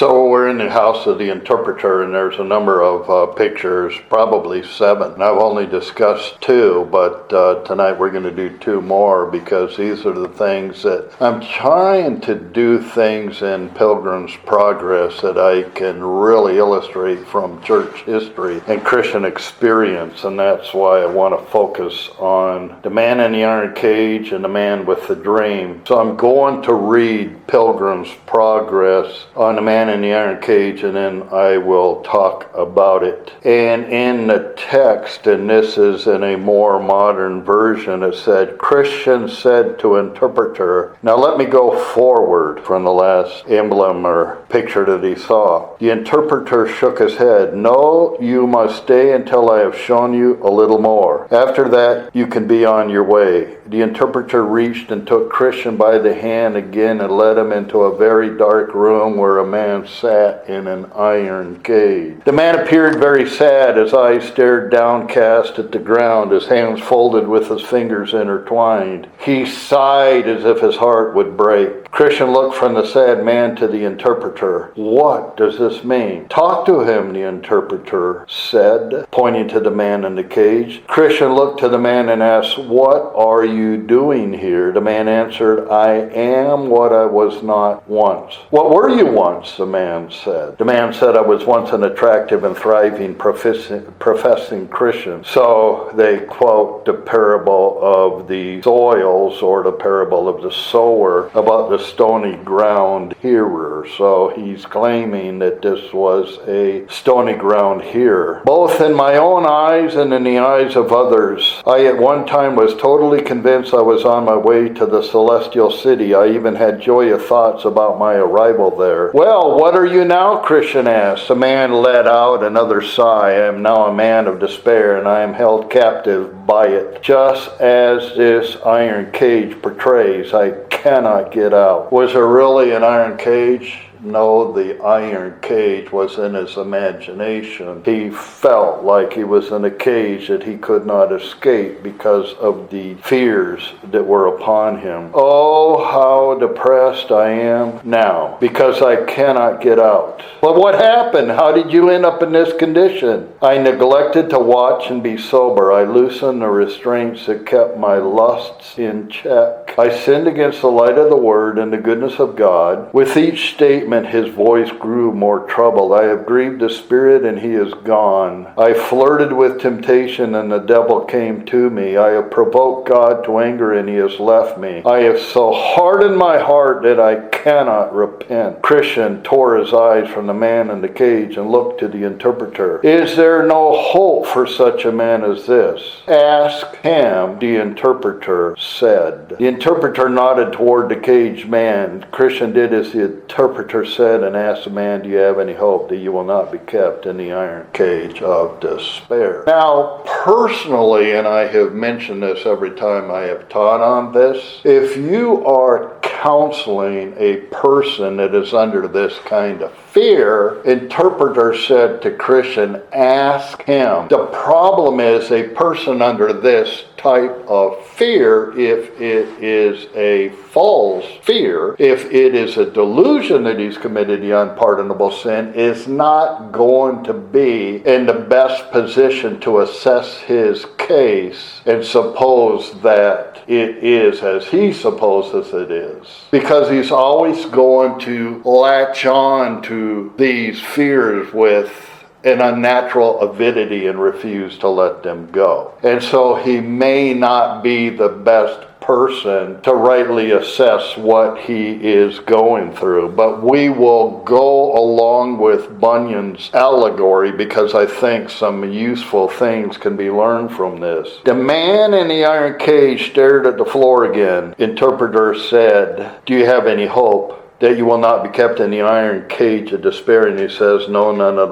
So we're in the house of the interpreter, and there's a number of pictures, probably 7. And I've only discussed 2, but tonight we're going to do 2 more because these are the things that I'm trying to do things in Pilgrim's Progress that I can really illustrate from church history and Christian experience, and that's why I want to focus on the man in the iron cage and the man with the dream. So I'm going to read Pilgrim's Progress on the man in the iron cage, and then I will talk about it. And in the text, and this is in a more modern version, it said, Christian said to interpreter, now let me go forward from the last emblem or picture that he saw. The interpreter shook his head. No, you must stay until I have shown you a little more. After that, you can be on your way. The interpreter reached and took Christian by the hand again and led him into a very dark room where a man sat in an iron cage. The man appeared very sad. His eyes stared downcast at the ground, his hands folded with his fingers intertwined. He sighed as if his heart would break. Christian looked from the sad man to the interpreter. What does this mean? Talk to him, the interpreter said, pointing to the man in the cage. Christian looked to the man and asked, what are you doing here? The man answered, I am what I was not once. What were you once? The man said. The man said, I was once an attractive and thriving professing Christian. So they quote the parable of the soils, or the parable of the sower, about the stony ground hearer. So he's claiming that this was a stony ground hearer. Both in my own eyes and in the eyes of others, I at one time was totally convinced I was on my way to the celestial city. I even had joyous thoughts about my arrival there. Well, what are you now? Christian asked. The man let out another sigh. I am now a man of despair, and I am held captive by it. Just as this iron cage portrays, I cannot get out. Was there really an iron cage? No, the iron cage was in his imagination. He felt like he was in a cage that he could not escape because of the fears that were upon him. Oh, how depressed I am now because I cannot get out. But what happened? How did you end up in this condition? I neglected to watch and be sober. I loosened the restraints that kept my lusts in check. I sinned against the light of the word and the goodness of God. With each statement, his voice grew more troubled. I have grieved the Spirit, and he is gone. I flirted with temptation, and the devil came to me. I have provoked God to anger, and he has left me. I have so hardened my heart that I cannot repent. Christian tore his eyes from the man in the cage and looked to the interpreter. Is there no hope for such a man as this? Ask him, the interpreter said. The interpreter nodded toward the caged man. Christian did as the interpreter said and asked the man, do you have any hope that you will not be kept in the iron cage of despair? Now, personally, and I have mentioned this every time I have taught on this, if you are counseling a person that is under this kind of fear, interpreter said to Christian, ask him. The problem is a person under this type of fear, if it is a false fear, if it is a delusion that he's committed the unpardonable sin, is not going to be in the best position to assess his case and suppose that it is as he supposes it is. Because he's always going to latch on to these fears with an unnatural avidity and refuse to let them go. And so he may not be the best person to rightly assess what he is going through. But we will go along with Bunyan's allegory because I think some useful things can be learned from this. The man in the iron cage stared at the floor again. Interpreter said, do you have any hope that you will not be kept in the iron cage of despair? And he says, no, none at all.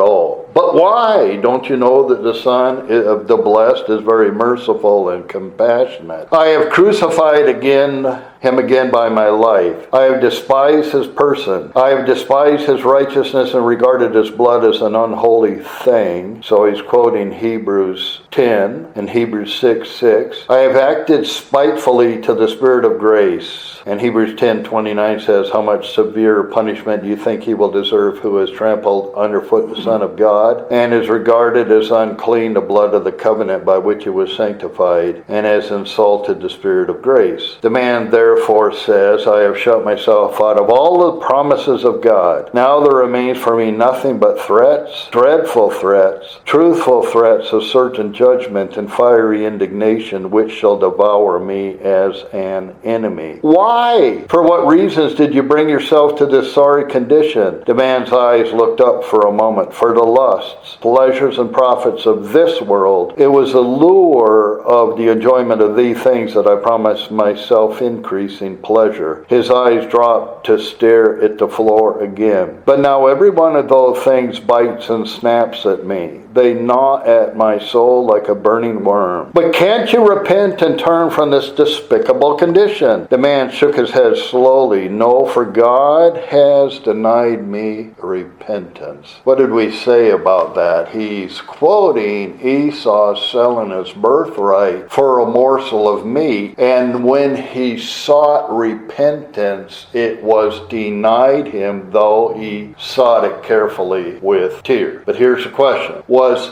But why? Don't you know that the Son of the Blessed is very merciful and compassionate? I have crucified him again by my life. I have despised his person. I have despised his righteousness and regarded his blood as an unholy thing. So he's quoting Hebrews 10 and Hebrews 6:6. I have acted spitefully to the Spirit of grace. And Hebrews 10:29 says, how much severe punishment do you think he will deserve who has trampled underfoot the Son of God and is regarded as unclean the blood of the covenant by which he was sanctified and has insulted the Spirit of grace? The man therefore says, I have shut myself out of all the promises of God. Now there remains for me nothing but threats, dreadful threats, truthful threats of certain judgment and fiery indignation which shall devour me as an enemy. Why? For what reasons did you bring yourself to this sorry condition? The man's eyes looked up for a moment. For the lusts, pleasures, and profits of this world, it was the lure of the enjoyment of these things that I promised myself increasing pleasure. His eyes dropped to stare at the floor again. But now every one of those things bites and snaps at me. They gnaw at my soul like a burning worm. But can't you repent and turn from this despicable condition? The man shook his head slowly. No, for God has denied me repentance. What did we say about that? He's quoting Esau selling his birthright for a morsel of meat. And when he sought repentance, it was denied him, though he sought it carefully with tears. But here's the question. Was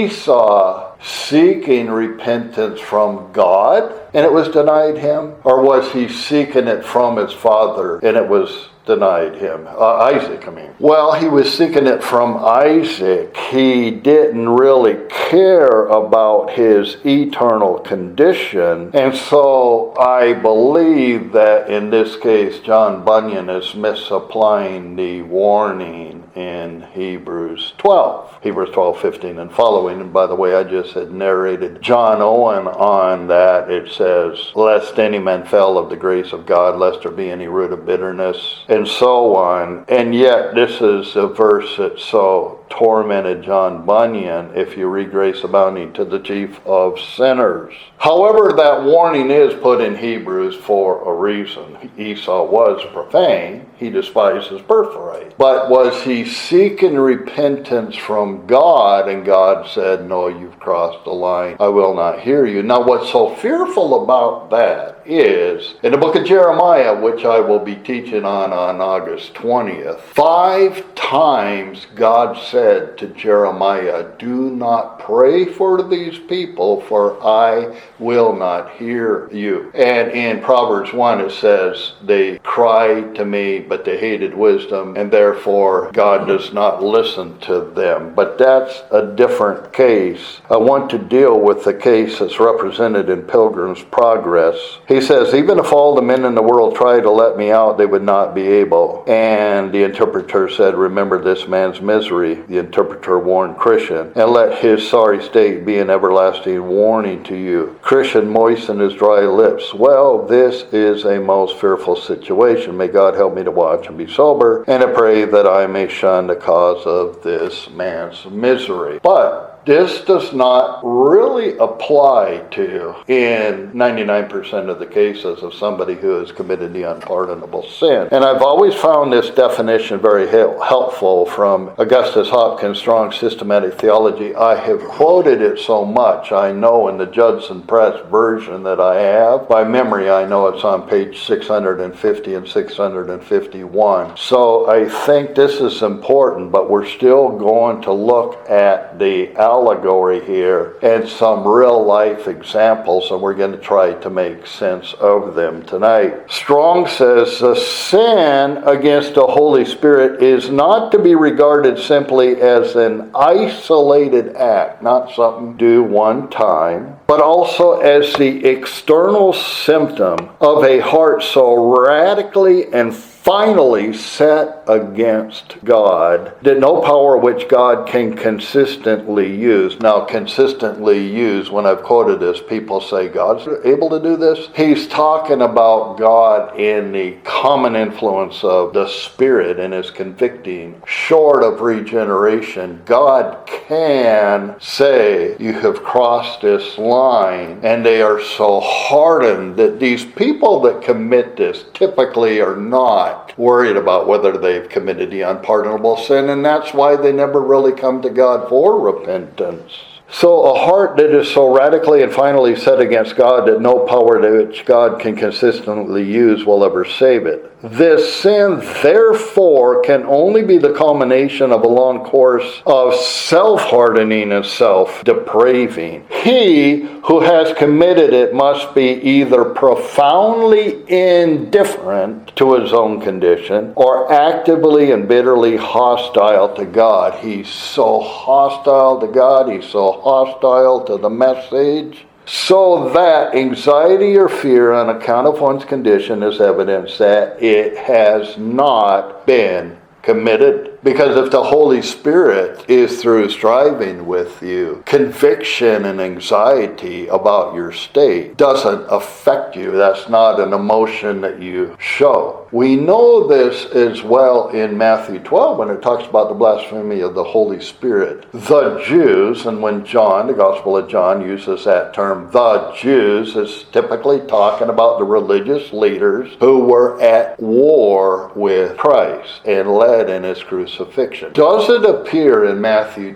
Esau seeking repentance from God and it was denied him? Or was he seeking it from his father and it was denied him? Isaac, I mean. Well, he was seeking it from Isaac. He didn't really care about his eternal condition. And so I believe that in this case, John Bunyan is misapplying the warning in Hebrews 12. Hebrews 12:15 and following. And by the way, I just had narrated John Owen on that. It says, lest any man fail of the grace of God, lest there be any root of bitterness, and so on. And yet this is a verse that so tormented John Bunyan, if you read Grace Abounding, to the chief of sinners. However, that warning is put in Hebrews for a reason. Esau was profane. He despised his birthright. But was he seeking repentance from God? And God said, no, you've crossed the line. I will not hear you. Now, what's so fearful about that is, in the book of Jeremiah, which I will be teaching on August 20th, 5 times God said to Jeremiah, do not pray for these people, for I will not hear you. And in Proverbs 1 it says, they cried to me, but they hated wisdom, and therefore God does not listen to them. But that's a different case. I want to deal with the case that's represented in Pilgrim's Progress. He says, even if all the men in the world tried to let me out, they would not be able. And the interpreter said, remember this man's misery. The interpreter warned Christian, and let his sorry state be an everlasting warning to you. Christian moistened his dry lips. Well, this is a most fearful situation. May God help me to watch and be sober, and I pray that I may shun the cause of this man's misery. But this does not really apply to, in 99% of the cases, of somebody who has committed the unpardonable sin. And I've always found this definition very helpful from Augustus Hopkins' Strong Systematic Theology. I have quoted it so much. I know in the Judson Press version that I have, by memory, I know it's on page 650 and 651. So I think this is important, but we're still going to look at the allegory here and some real life examples, and we're going to try to make sense of them tonight. Strong says the sin against the Holy Spirit is not to be regarded simply as an isolated act, not something do one time, but also as the external symptom of a heart so radically and finally set against God, that no power which God can consistently use. Now, consistently use, when I've quoted this, people say, God's able to do this? He's talking about God in the common influence of the Spirit and His convicting. Short of regeneration, God can say, you have crossed this line, and they are so hardened that these people that commit this typically are not worried about whether they've committed the unpardonable sin, and that's why they never really come to God for repentance. So a heart that is so radically and finally set against God that no power to which God can consistently use will ever save it. This sin, therefore, can only be the culmination of a long course of self-hardening and self-depraving. He who has committed it must be either profoundly indifferent to his own condition or actively and bitterly hostile to God. He's so hostile to God, he's so hostile to the message, so that anxiety or fear on account of one's condition is evidence that it has not been committed. Because if the Holy Spirit is through striving with you, conviction and anxiety about your state doesn't affect you. That's not an emotion that you show. We know this as well in Matthew 12 when it talks about the blasphemy of the Holy Spirit. The Jews, and when John, the Gospel of John, uses that term, the Jews, is typically talking about the religious leaders who were at war with Christ and led in his crucifixion. Does it appear in Matthew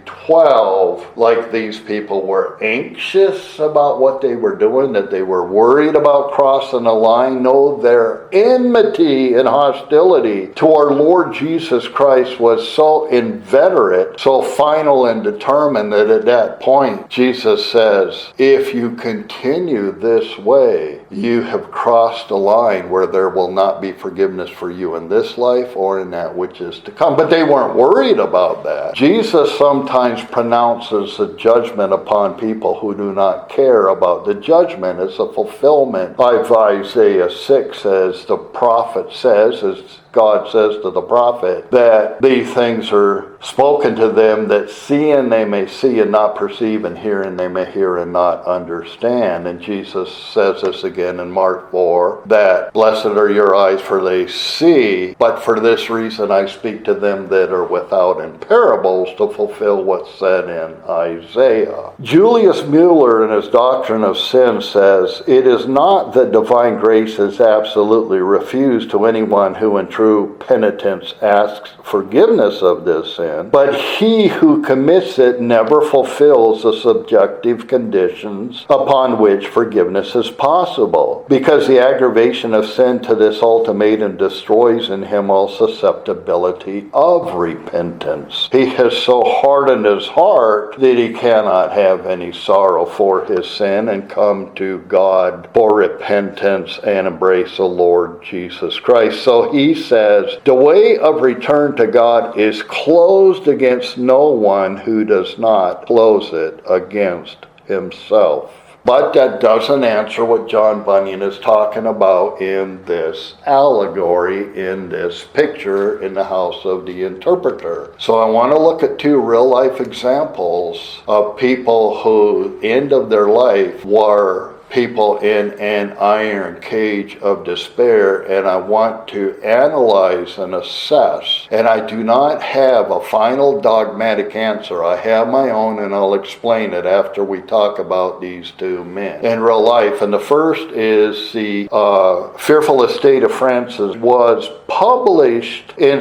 12 like these people were anxious about what they were doing, that they were worried about crossing the line? No, their enmity and hostility to our Lord Jesus Christ was so inveterate, so final and determined that at that point Jesus says, if you continue this way, you have crossed a line where there will not be forgiveness for you in this life or in that which is to come. But they weren't worried about that. Jesus sometimes pronounces a judgment upon people who do not care about the judgment. It's a fulfillment of Isaiah 6, as the prophet says, as God says to the prophet, that these things are spoken to them, that seeing they may see and not perceive, and hearing they may hear and not understand. And Jesus says this again in Mark 4, that blessed are your eyes, for they see, but for this reason I speak to them that are without in parables, to fulfill what's said in Isaiah. Julius Mueller, in his Doctrine of Sin, says, it is not that divine grace is absolutely refused to anyone who in true penitence asks forgiveness of this sin, but he who commits it never fulfills the subjective conditions upon which forgiveness is possible, because the aggravation of sin to this ultimatum destroys in him all susceptibility of repentance. He has so hardened his heart that he cannot have any sorrow for his sin and come to God for repentance and embrace the Lord Jesus Christ. So he says, the way of return to God is closed against no one who does not close it against himself. But that doesn't answer what John Bunyan is talking about in this allegory, in this picture in the house of the interpreter. So I want to look at two real-life examples of people who, end of their life, were people in an iron cage of despair, and I want to analyze and assess. And I do not have a final dogmatic answer. I have my own, and I'll explain it after we talk about these two men in real life. And the first is the Fearful Estate of Francis, was published in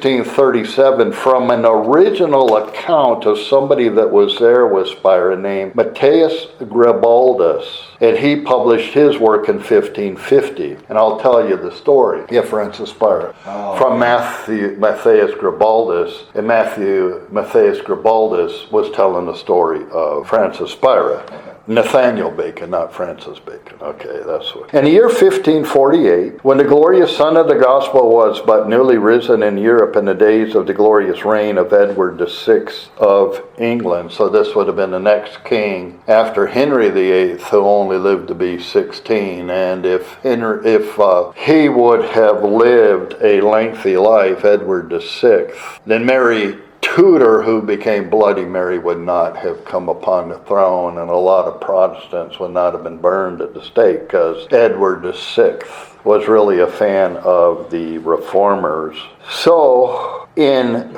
1637 from an original account of somebody that was there with Spira named Matthias Gribaldus. And he published his work in 1550. And I'll tell you the story. Yeah, Francis Spira. From Matthias Gribaldus. And Matthias Gribaldus was telling the story of Francis Spira. Nathaniel Bacon, not Francis Bacon. Okay, that's what. In the year 1548, when the glorious sun of the gospel was but newly risen in Europe in the days of the glorious reign of Edward VI of England, so this would have been the next king after Henry VIII, who only lived to be 16, and if he would have lived a lengthy life, Edward VI, then Mary Tudor, who became Bloody Mary, would not have come upon the throne, and a lot of Protestants would not have been burned at the stake, because Edward VI was really a fan of the Reformers. So, in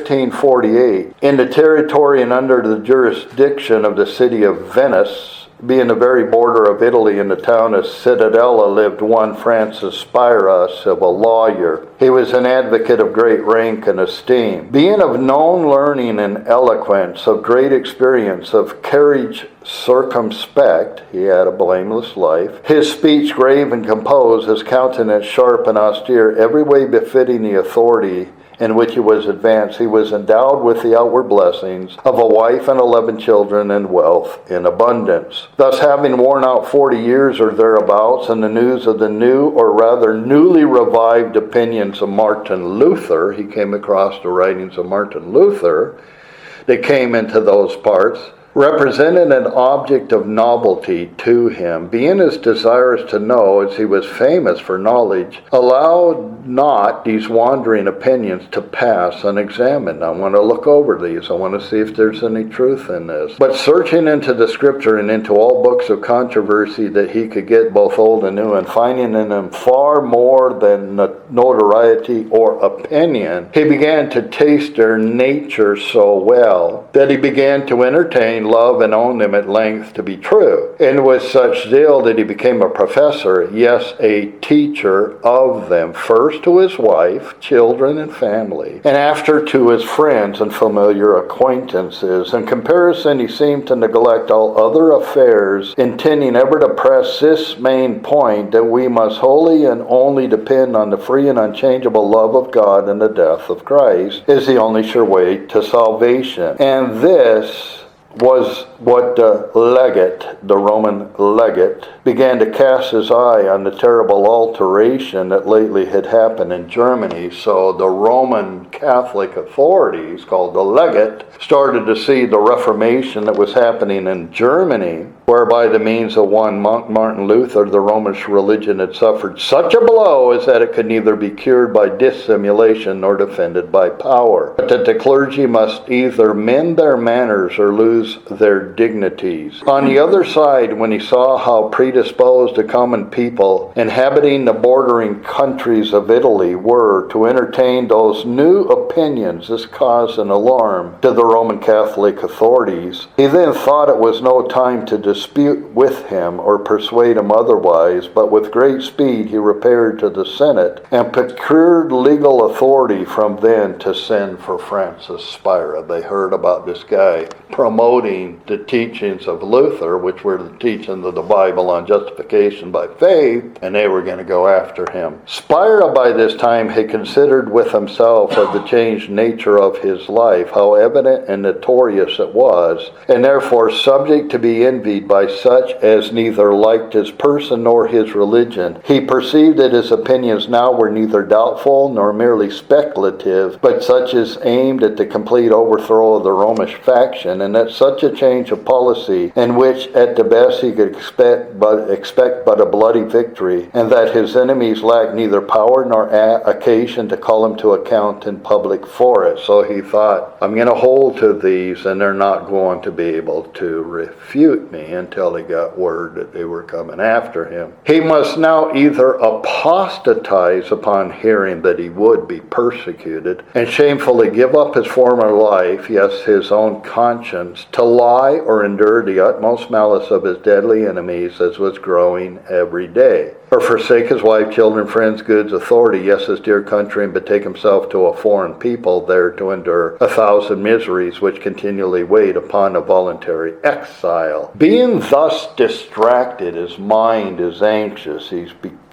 1548, in the territory and under the jurisdiction of the city of Venice, being the very border of Italy, in the town of Cittadella, lived one Francis Spira, a civil lawyer. He was an advocate of great rank and esteem. Being of known learning and eloquence, of great experience, of carriage circumspect, he had a blameless life, his speech grave and composed, his countenance sharp and austere, every way befitting the authority in which he was advanced. He was endowed with the outward blessings of a wife and 11 children and wealth in abundance. Thus, having worn out 40 years or thereabouts, and the news of the new, or rather newly revived opinions of Martin Luther, he came across the writings of Martin Luther that came into those parts, represented an object of novelty to him, being as desirous to know as he was famous for knowledge, allowed not these wandering opinions to pass unexamined. I want to look over these. I want to see if there's any truth in this. But searching into the scripture and into all books of controversy that he could get, both old and new, and finding in them far more than notoriety or opinion, he began to taste their nature so well that he began to entertain, love, and own them at length to be true, and with such zeal that he became a professor, yes, a teacher of them, first to his wife, children, and family, and after to his friends and familiar acquaintances. In comparison, he seemed to neglect all other affairs, intending ever to press this main point, that we must wholly and only depend on the free and unchangeable love of God, and the death of Christ is the only sure way to salvation. And this was what the legate, the Roman legate, began to cast his eye on the terrible alteration that lately had happened in Germany. So the Roman Catholic authorities, called the legate, started to see the Reformation that was happening in Germany, whereby the means of one monk, Martin Luther, the Romish religion had suffered such a blow as that it could neither be cured by dissimulation nor defended by power, but that the clergy must either mend their manners or lose their dignities. On the other side, when he saw how predisposed the common people inhabiting the bordering countries of Italy were to entertain those new opinions, this caused an alarm to the Roman Catholic authorities. He then thought it was no time to dispute with him or persuade him otherwise, but with great speed he repaired to the Senate and procured legal authority from them to send for Francis Spira. They heard about this guy promoting the teachings of Luther, which were the teachings of the Bible on justification by faith, and they were going to go after him. Spira by this time had considered with himself of the changed nature of his life, how evident and notorious it was, and therefore subject to be envied by such as neither liked his person nor his religion. He perceived that his opinions now were neither doubtful nor merely speculative, but such as aimed at the complete overthrow of the Romish faction, and that such a change of policy, in which at the best he could expect but a bloody victory, and that his enemies lacked neither power nor occasion to call him to account in public for it. So he thought, I'm going to hold to these, and they're not going to be able to refute me, until he got word that they were coming after him. He must now either apostatize upon hearing that he would be persecuted, and shamefully give up his former life, yes, his own conscience, to lie or endure the utmost malice of his deadly enemies as was growing every day, or forsake his wife, children, friends, goods, authority, yes, his dear country, and betake himself to a foreign people, there to endure 1,000 miseries which continually wait upon a voluntary exile. Being thus distracted, his mind is anxious, he's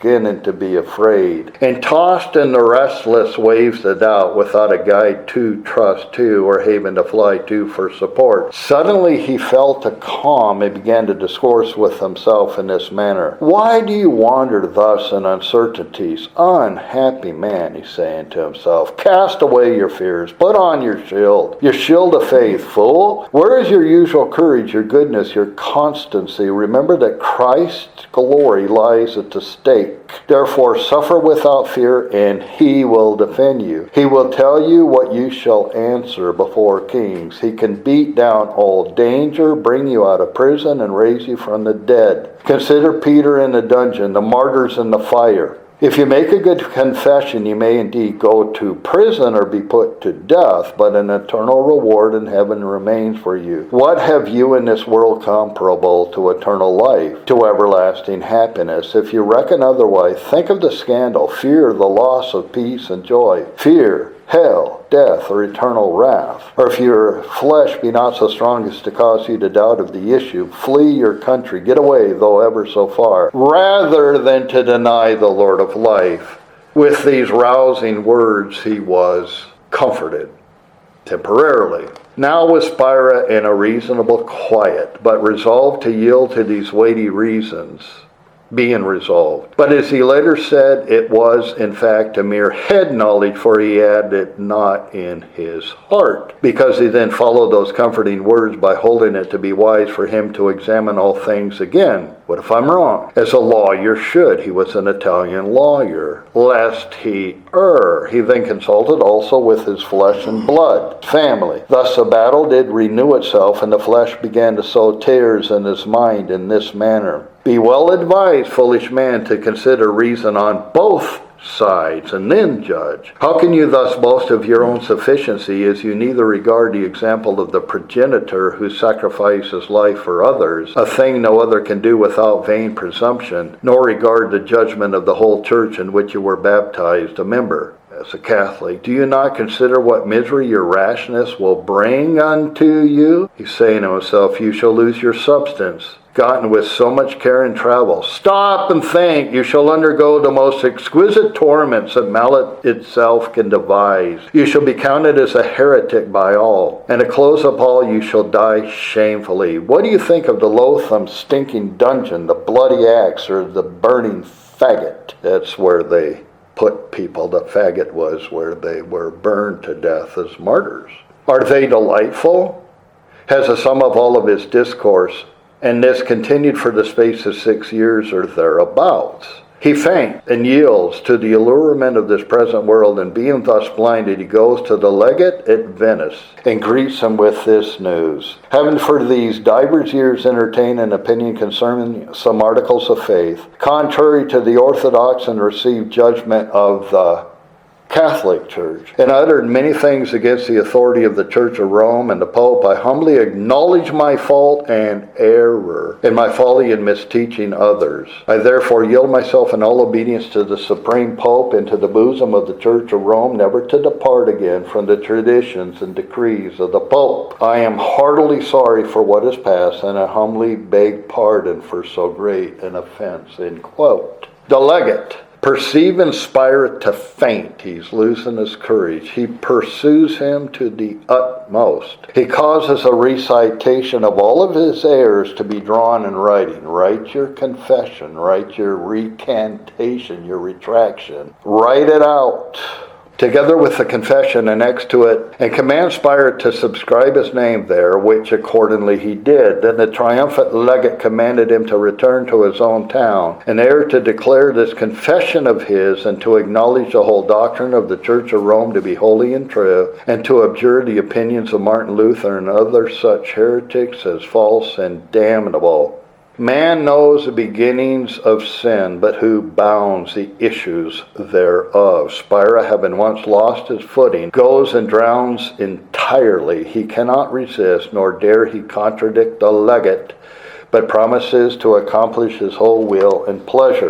beginning to be afraid, and tossed in the restless waves of doubt without a guide to trust to or haven to fly to for support. Suddenly he felt a calm and began to discourse with himself in this manner. Why do you wander thus in uncertainties? Unhappy man, he's saying to himself. Cast away your fears. Put on your shield of faith, fool. Where is your usual courage, your goodness, your constancy? Remember that Christ's glory lies at the stake. Therefore suffer without fear, and he will defend you. He will tell you what you shall answer before kings. He can beat down all danger, bring you out of prison, and raise you from the dead. Consider Peter in the dungeon, the martyrs in the fire. If you make a good confession, you may indeed go to prison or be put to death, but an eternal reward in heaven remains for you. What have you in this world comparable to eternal life, to everlasting happiness? If you reckon otherwise, think of the scandal, fear, the loss of peace and joy, fear, hell, death, or eternal wrath. Or if your flesh be not so strong as to cause you to doubt of the issue, flee your country, get away, though ever so far, rather than to deny the Lord of life. With these rousing words he was comforted, temporarily. Now was Spira in a reasonable quiet, but resolved to yield to these weighty reasons. Being resolved. But as he later said, it was in fact a mere head knowledge, for he had it not in his heart. Because he then followed those comforting words by holding it to be wise for him to examine all things again. What if I'm wrong? As a lawyer should. He was an Italian lawyer. Lest he err. He then consulted also with his flesh and blood, family. Thus the battle did renew itself, and the flesh began to sow tares in his mind in this manner. Be well advised, foolish man, to consider reason on both sides, and then judge. How can you thus boast of your own sufficiency, as you neither regard the example of the progenitor who sacrifices life for others, a thing no other can do without vain presumption, nor regard the judgment of the whole church in which you were baptized a member? As a Catholic, do you not consider what misery your rashness will bring unto you? He's saying to himself, you shall lose your substance, gotten with so much care and travel. Stop and think. You shall undergo the most exquisite torments that mallet itself can devise. You shall be counted as a heretic by all, and at close of all you shall die shamefully. What do you think of the loathsome, stinking dungeon, the bloody axe, or the burning faggot? That's where they put people. The faggot was where they were burned to death as martyrs. Are they delightful? Has the sum of all of his discourse, and this continued for the space of 6 years or thereabouts. He faints and yields to the allurement of this present world, and being thus blinded, he goes to the legate at Venice and greets him with this news. Having for these divers years entertained an opinion concerning some articles of faith, contrary to the orthodox, and received judgment of the Catholic Church, and uttered many things against the authority of the Church of Rome and the Pope, I humbly acknowledge my fault and error, and my folly in misteaching others. I therefore yield myself in all obedience to the Supreme Pope and to the bosom of the Church of Rome, never to depart again from the traditions and decrees of the Pope. I am heartily sorry for what is past, and I humbly beg pardon for so great an offense. End quote. The legate, perceiving Spira to faint, he's losing his courage. He pursues him to the utmost. He causes a recitation of all of his errors to be drawn in writing. Write your confession, write your recantation, your retraction. Write it out, together with the confession annexed to it, and command Spira to subscribe his name there, which accordingly he did. Then the triumphant legate commanded him to return to his own town, and there to declare this confession of his, and to acknowledge the whole doctrine of the Church of Rome to be holy and true, and to abjure the opinions of Martin Luther and other such heretics as false and damnable. Man knows the beginnings of sin, but who bounds the issues thereof? Spira, having once lost his footing, goes and drowns entirely. He cannot resist, nor dare he contradict the legate, but promises to accomplish his whole will and pleasure.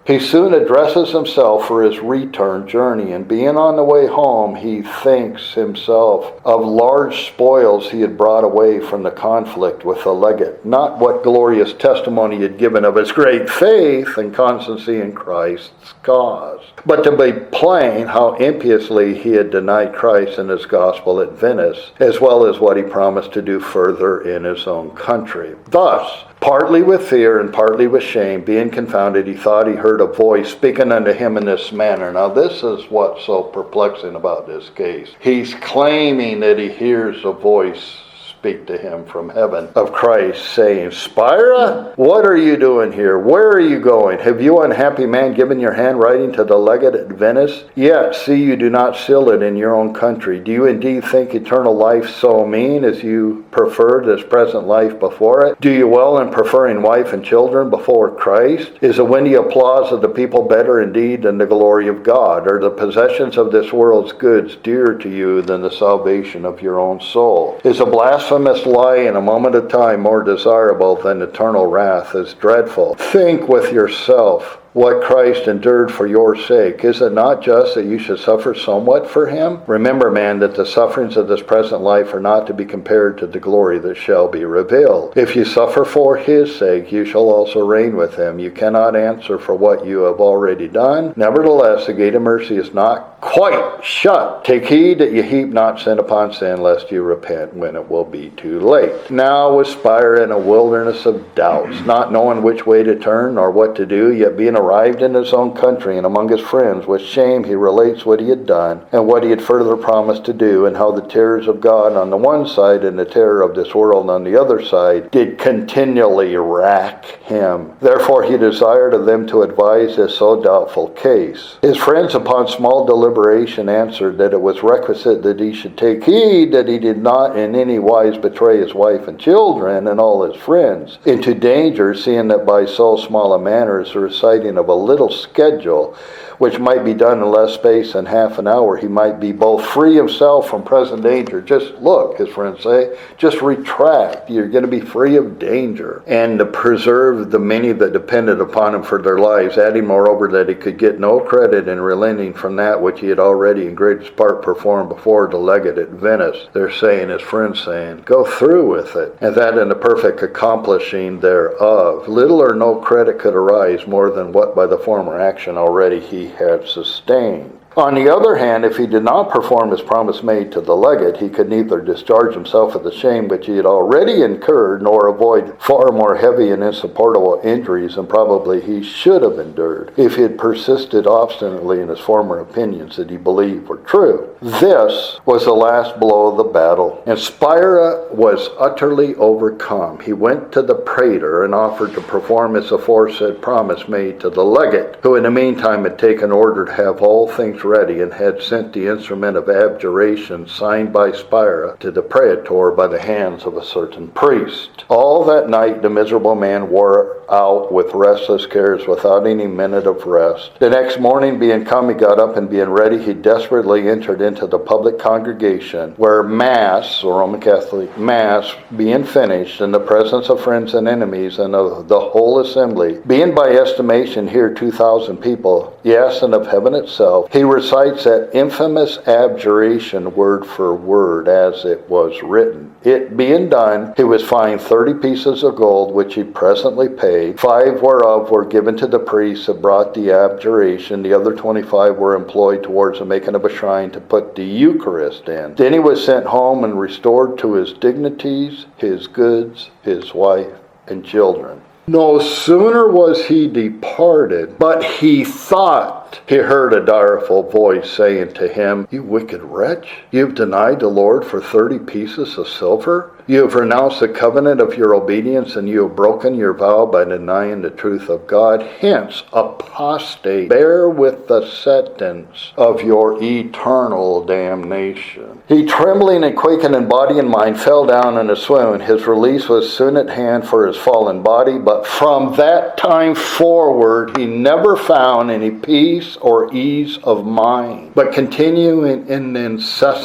He soon addresses himself for his return journey, and being on the way home, he thinks himself of large spoils he had brought away from the conflict with the legate, not what glorious testimony he had given of his great faith and constancy in Christ's cause, but to be plain how impiously he had denied Christ and his gospel at Venice, as well as what he promised to do further in his own country. Thus, partly with fear and partly with shame, being confounded, he thought he heard a voice speaking unto him in this manner. Now this is what's so perplexing about this case. He's claiming that he hears a voice speak to him from heaven of Christ, saying, Spira, what are you doing here? Where are you going? Have you, unhappy man, given your handwriting to the legate at Venice? Yet, see, you do not seal it in your own country. Do you indeed think eternal life so mean as you prefer this present life before it? Do you well in preferring wife and children before Christ? Is the windy applause of the people better indeed than the glory of God? Are the possessions of this world's goods dearer to you than the salvation of your own soul? Is a blasphemous lie in a moment of time more desirable than eternal wrath is dreadful? Think with yourself what Christ endured for your sake. Is it not just that you should suffer somewhat for him? Remember, man, that the sufferings of this present life are not to be compared to the glory that shall be revealed. If you suffer for his sake, you shall also reign with him. You cannot answer for what you have already done. Nevertheless, the gate of mercy is not quite shut. Take heed that you heap not sin upon sin, lest you repent when it will be too late. Now was Spira in a wilderness of doubts, not knowing which way to turn or what to do, yet being arrived in his own country and among his friends, with shame he relates what he had done and what he had further promised to do, and how the terrors of God on the one side and the terror of this world on the other side did continually rack him. Therefore he desired of them to advise this so doubtful case. His friends upon small deliberation answered that it was requisite that he should take heed that he did not in any wise betray his wife and children and all his friends into danger, seeing that by so small a manner as the reciting of a little schedule, which might be done in less space than half an hour, he might be both free himself from present danger. Just look, his friends say, just retract. You're going to be free of danger. And to preserve the many that depended upon him for their lives, adding moreover that he could get no credit in relenting from that which he had already in greatest part performed before the legate at Venice. They're saying, his friends saying, go through with it. And that in the perfect accomplishing thereof, little or no credit could arise more than what by the former action already he had sustained. On the other hand, if he did not perform his promise made to the legate, he could neither discharge himself of the shame which he had already incurred, nor avoid far more heavy and insupportable injuries than probably he should have endured if he had persisted obstinately in his former opinions that he believed were true. This was the last blow of the battle, and Spira was utterly overcome. He went to the praetor and offered to perform his aforesaid promise made to the legate, who in the meantime had taken order to have all things ready, and had sent the instrument of abjuration signed by Spira to the praetor by the hands of a certain priest. All that night the miserable man wore out with restless cares without any minute of rest. The next morning being come, he got up, and being ready, he desperately entered into the public congregation, where Mass, or Roman Catholic Mass, being finished, in the presence of friends and enemies and of the whole assembly, being by estimation here 2,000 people, yes, and of heaven itself, he recites that infamous abjuration word for word as it was written. It being done, he was fined 30 pieces of gold, which he presently paid, 5 whereof were given to the priests that brought the abjuration. The other 25 were employed towards the making of a shrine to put the Eucharist in. Then he was sent home and restored to his dignities, his goods, his wife, and children. No sooner was he departed, but he thought he heard a direful voice saying to him, You wicked wretch, you have denied the Lord for 30 pieces of silver? You have renounced the covenant of your obedience, and you have broken your vow by denying the truth of God. Hence, apostate, bear with the sentence of your eternal damnation. He, trembling and quaking in body and mind, fell down in a swoon. His release was soon at hand for his fallen body, but from that time forward he never found any peace or ease of mind, but continuing in incessant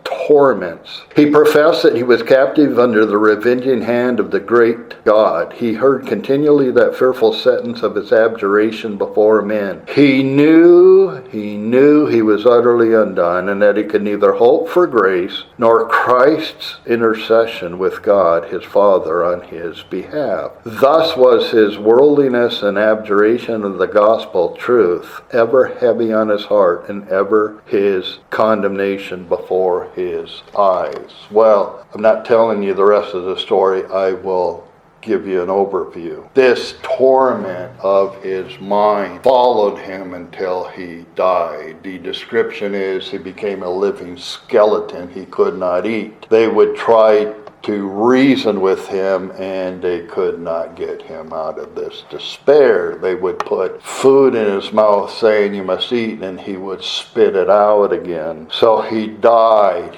torments. He professed that he was captive under the revenging hand of the great God. He heard continually that fearful sentence of his abjuration before men. He knew he was utterly undone, and that he could neither hope for grace nor Christ's intercession with God his Father on his behalf. Thus was his worldliness and abjuration of the gospel truth ever heavy on his heart, and ever his condemnation before his eyes. Well, I'm not telling you the rest of the story. I will give you an overview. This torment of his mind followed him until he died. The description is he became a living skeleton. He could not eat. They would try to reason with him, and they could not get him out of this despair. They would put food in his mouth saying, "You must eat," and he would spit it out again. So he died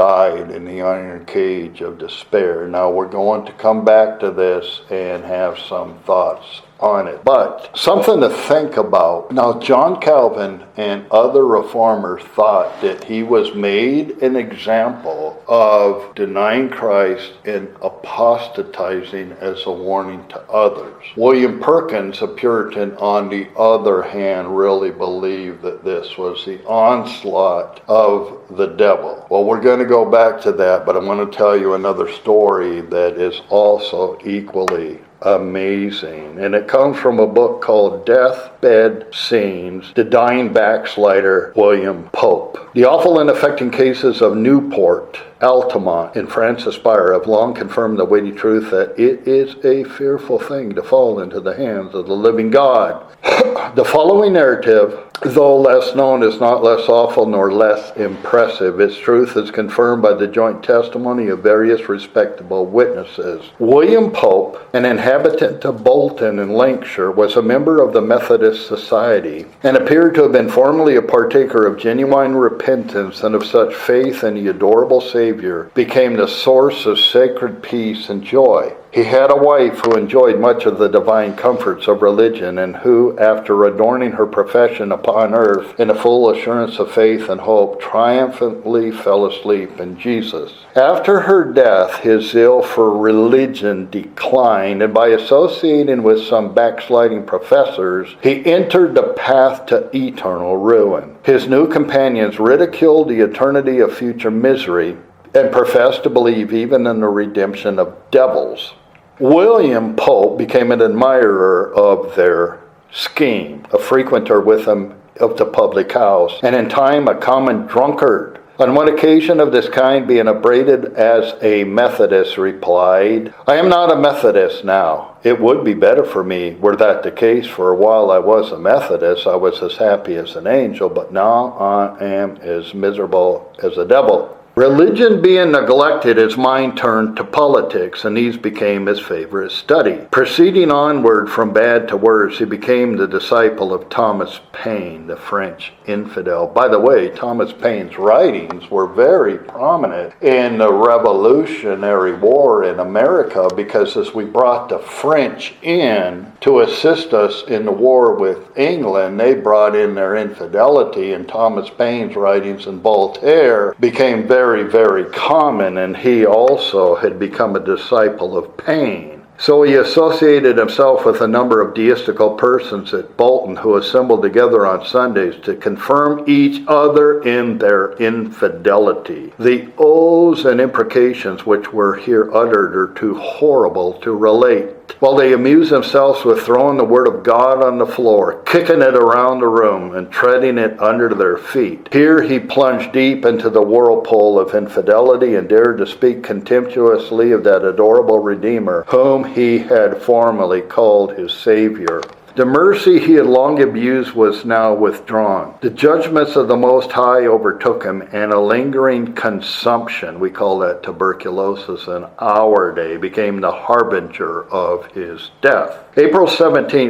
in the iron cage of despair. Now we're going to come back to this and have some thoughts on it. But something to think about. Now, John Calvin and other reformers thought that he was made an example of denying Christ and apostatizing as a warning to others. William Perkins, a Puritan, on the other hand, really believed that this was the onslaught of the devil. Well, we're going to go back to that, but I'm going to tell you another story that is also equally amazing, and it comes from a book called Deathbed Scenes, The Dying Backslider, William Pope. The awful and affecting cases of Newport, Altamont, and Francis Spire have long confirmed the weighty truth that it is a fearful thing to fall into the hands of the living God. The following narrative, though less known, is not less awful nor less impressive. Its truth is confirmed by the joint testimony of various respectable witnesses. William Pope, an inhabitant of Bolton in Lancashire, was a member of the Methodist Society and appeared to have been formerly a partaker of genuine repentance, and of such faith in the adorable Savior became the source of sacred peace and joy. He had a wife who enjoyed much of the divine comforts of religion, and who, after adorning her profession upon earth in a full assurance of faith and hope, triumphantly fell asleep in Jesus. After her death, his zeal for religion declined, and by associating with some backsliding professors, he entered the path to eternal ruin. His new companions ridiculed the eternity of future misery, and professed to believe even in the redemption of devils. William Pope became an admirer of their scheme, a frequenter with them of the public house, and in time a common drunkard. On one occasion of this kind, being upbraided as a Methodist, replied, "I am not a Methodist now. It would be better for me were that the case, for while I was a Methodist, I was as happy as an angel, but now I am as miserable as a devil." Religion being neglected, his mind turned to politics, and these became his favorite study. Proceeding onward from bad to worse, he became the disciple of Thomas Paine, the French infidel. By the way, Thomas Paine's writings were very prominent in the Revolutionary War in America, because as we brought the French in to assist us in the war with England, they brought in their infidelity, and Thomas Paine's writings and Voltaire became very, very common, and he also had become a disciple of Paine. So he associated himself with a number of deistical persons at Bolton who assembled together on Sundays to confirm each other in their infidelity. The oaths and imprecations which were here uttered are too horrible to relate. While they amused themselves with throwing the Word of God on the floor, kicking it around the room, and treading it under their feet. Here he plunged deep into the whirlpool of infidelity and dared to speak contemptuously of that adorable Redeemer, whom he had formerly called his Savior. The mercy he had long abused was now withdrawn. The judgments of the Most High overtook him, and a lingering consumption, we call that tuberculosis in our day, became the harbinger of his death. April 17,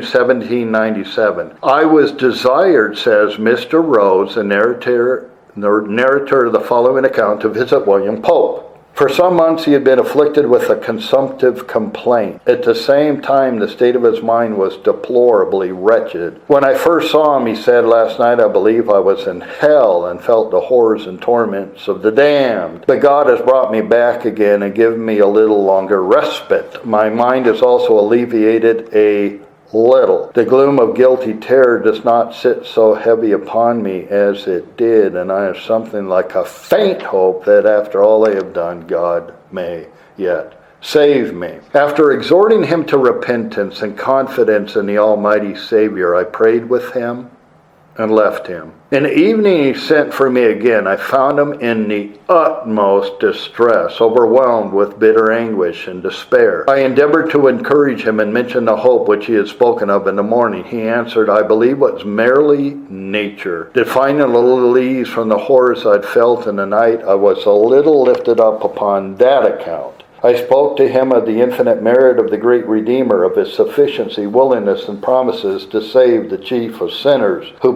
1797. I was desired, says Mr. Rhodes, the narrator of the following account, to visit William Pope. For some months he had been afflicted with a consumptive complaint. At the same time, the state of his mind was deplorably wretched. When I first saw him, he said, "Last night I believe I was in hell and felt the horrors and torments of the damned. But God has brought me back again and given me a little longer respite. My mind is also alleviated a little. The gloom of guilty terror does not sit so heavy upon me as it did, and I have something like a faint hope that after all I have done, God may yet save me." After exhorting him to repentance and confidence in the Almighty Savior, I prayed with him and left him. In the evening he sent for me again. I found him in the utmost distress, overwhelmed with bitter anguish and despair. I endeavored to encourage him and mention the hope which he had spoken of in the morning. He answered, "I believe it was merely nature, that finding a little ease from the horrors I'd felt in the night, I was a little lifted up upon that account. I spoke to him of the infinite merit of the great Redeemer, of his sufficiency, willingness, and promises to save the chief of sinners, who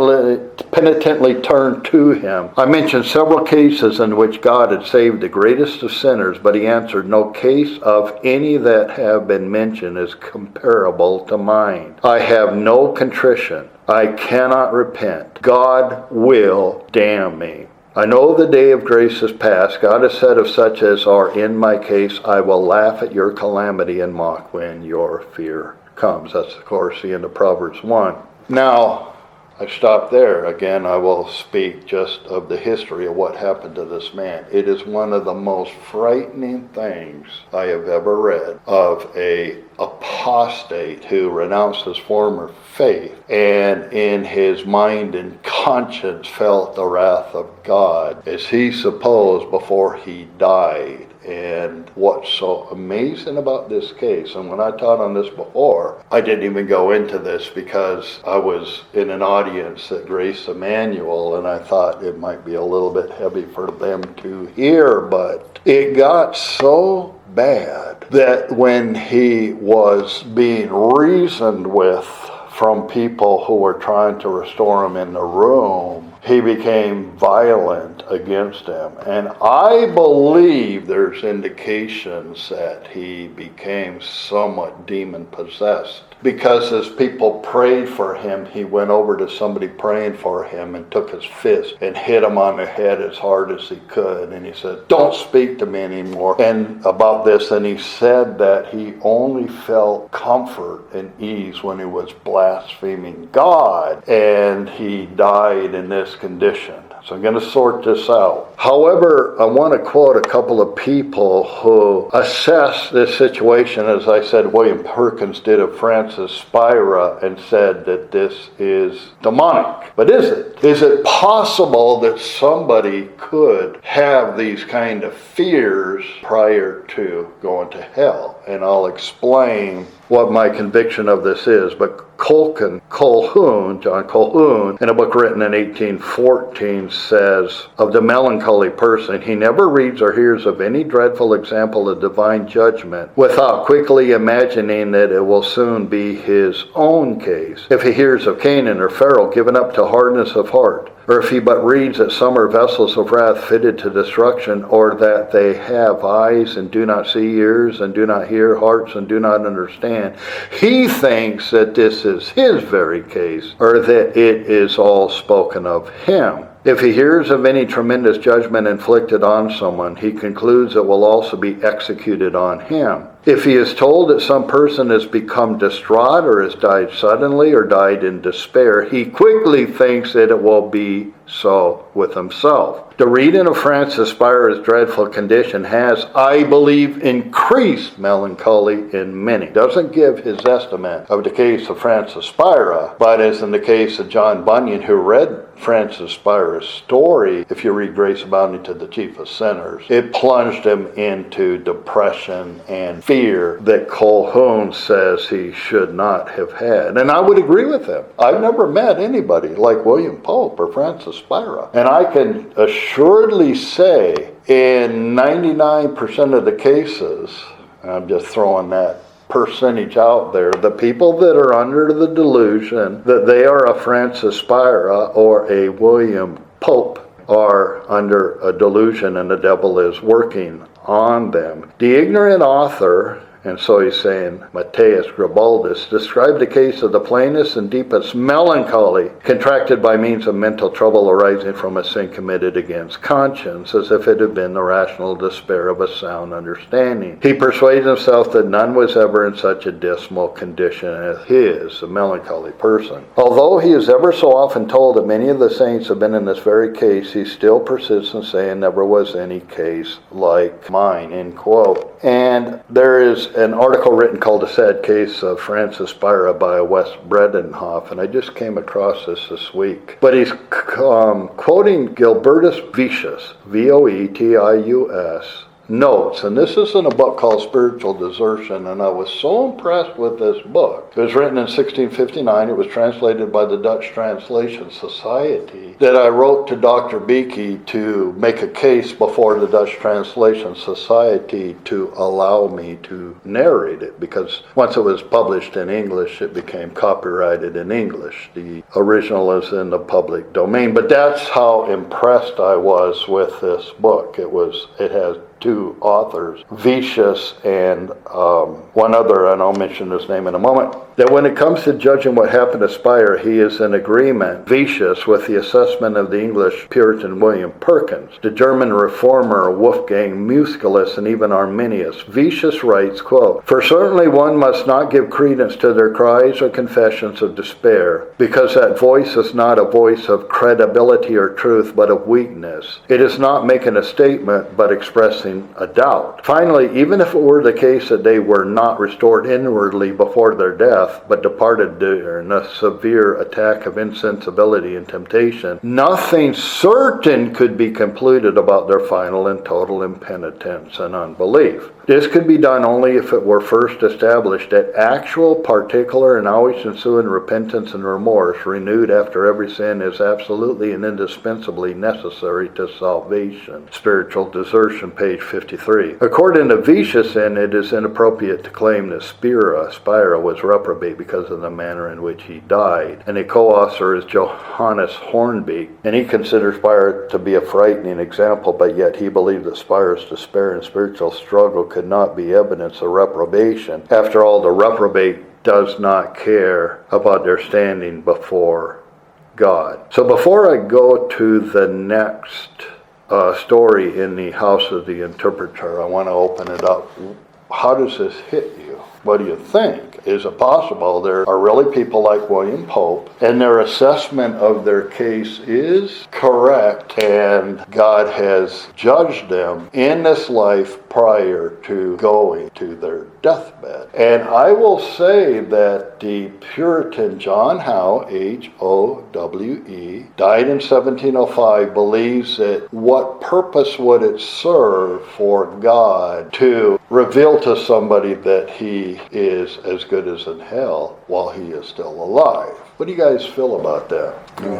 penitently turned to him. I mentioned several cases in which God had saved the greatest of sinners, but he answered, "No case of any that have been mentioned is comparable to mine. I have no contrition. I cannot repent. God will damn me. I know the day of grace is past. God has said of such as are in my case, I will laugh at your calamity and mock when your fear comes." That's, of course, the end of Proverbs 1. Now, I stop there. Again, I will speak just of the history of what happened to this man. It is one of the most frightening things I have ever read of a apostate who renounced his former faith and in his mind and conscience felt the wrath of God, as he supposed before he died. And what's so amazing about this case, and when I taught on this before, I didn't even go into this because I was in an audience at Grace Emmanuel, and I thought it might be a little bit heavy for them to hear, but it got so bad that when he was being reasoned with from people who were trying to restore him in the room, he became violent against them. And I believe there's indications that he became somewhat demon-possessed. Because as people prayed for him, he went over to somebody praying for him and took his fist and hit him on the head as hard as he could. And he said, "Don't speak to me anymore." And about this, and he said that he only felt comfort and ease when he was blaspheming God. And he died in this condition. So I'm going to sort this out. However, I want to quote a couple of people who assess this situation, as I said, William Perkins did of Francis Spira, and said that this is demonic. But is it? Is it possible that somebody could have these kind of fears prior to going to hell? And I'll explain what my conviction of this is. But John Colquhoun, in a book written in 1814, says of the melancholy person, he never reads or hears of any dreadful example of divine judgment without quickly imagining that it will soon be his own case. If he hears of Canaan or Pharaoh given up to hardness of heart, or if he but reads that some are vessels of wrath fitted to destruction, or that they have eyes and do not see, ears and do not hear, hearts and do not understand, he thinks that this is his very case, or that it is all spoken of him. If he hears of any tremendous judgment inflicted on someone, he concludes it will also be executed on him. If he is told that some person has become distraught or has died suddenly or died in despair, he quickly thinks that it will be so with himself. The reading of Francis Spira's dreadful condition has, I believe, increased melancholy in many. Doesn't give his estimate of the case of Francis Spira, but as in the case of John Bunyan, who read Francis Spira's story, if you read Grace Abounding to the Chief of Sinners, it plunged him into depression and fear that Colquhoun says he should not have had. And I would agree with him. I've never met anybody like William Pope or Francis Spira. And I can assuredly say in 99% of the cases, and I'm just throwing that percentage out there, the people that are under the delusion that they are a Francis Spira or a William Pope are under a delusion and the devil is working on them. The ignorant author, and so he's saying, Matthias Grabaldus, described the case of the plainest and deepest melancholy contracted by means of mental trouble arising from a sin committed against conscience, as if it had been the rational despair of a sound understanding. He persuaded himself that none was ever in such a dismal condition as his, a melancholy person. Although he is ever so often told that many of the saints have been in this very case, he still persists in saying never was any case like mine, end quote. And there is an article written called The Sad Case of Francis Spira by Wes Bredenhoff, and I just came across this week. But he's quoting Gilbertus Vicius, Voetius, notes, and this is in a book called Spiritual Desertion, and I was so impressed with this book. It was written in 1659. It was translated by the Dutch Translation Society, that I wrote to Dr. Beakey to make a case before the Dutch Translation Society to allow me to narrate it, because once it was published in English, it became copyrighted in English. The original is in the public domain, but that's how impressed I was with this book. It has two authors, Vicius and one other, and I'll mention his name in a moment, that when it comes to judging what happened to Spira, he is in agreement, Vicius, with the assessment of the English Puritan William Perkins, the German reformer Wolfgang Musculus, and even Arminius. Vicius writes, quote, "For certainly one must not give credence to their cries or confessions of despair, because that voice is not a voice of credibility or truth, but of weakness. It is not making a statement, but expressing a doubt. Finally, even if it were the case that they were not restored inwardly before their death, but departed during a severe attack of insensibility and temptation, nothing certain could be concluded about their final and total impenitence and unbelief. This could be done only if it were first established that actual, particular, and always ensuing repentance and remorse, renewed after every sin, is absolutely and indispensably necessary to salvation." Spiritual Desertion, page 53. According to Vicius, then, it is inappropriate to claim that Spira was reprobate because of the manner in which he died. And a co-author is Johannes Hornbeek, and he considers Spira to be a frightening example, but yet he believed that Spira's despair and spiritual struggle could not be evidence of reprobation. After all, the reprobate does not care about their standing before God. So before I go to the next story in the House of the Interpreter, I want to open it up. How does this hit you? What do you think? Is it possible there are really people like William Pope, and their assessment of their case is correct, and God has judged them in this life prior to going to their deathbed? And I will say that the Puritan John Howe, Howe, died in 1705, believes that what purpose would it serve for God to reveal to somebody that he is as good as in hell while he is still alive? What do you guys feel about that?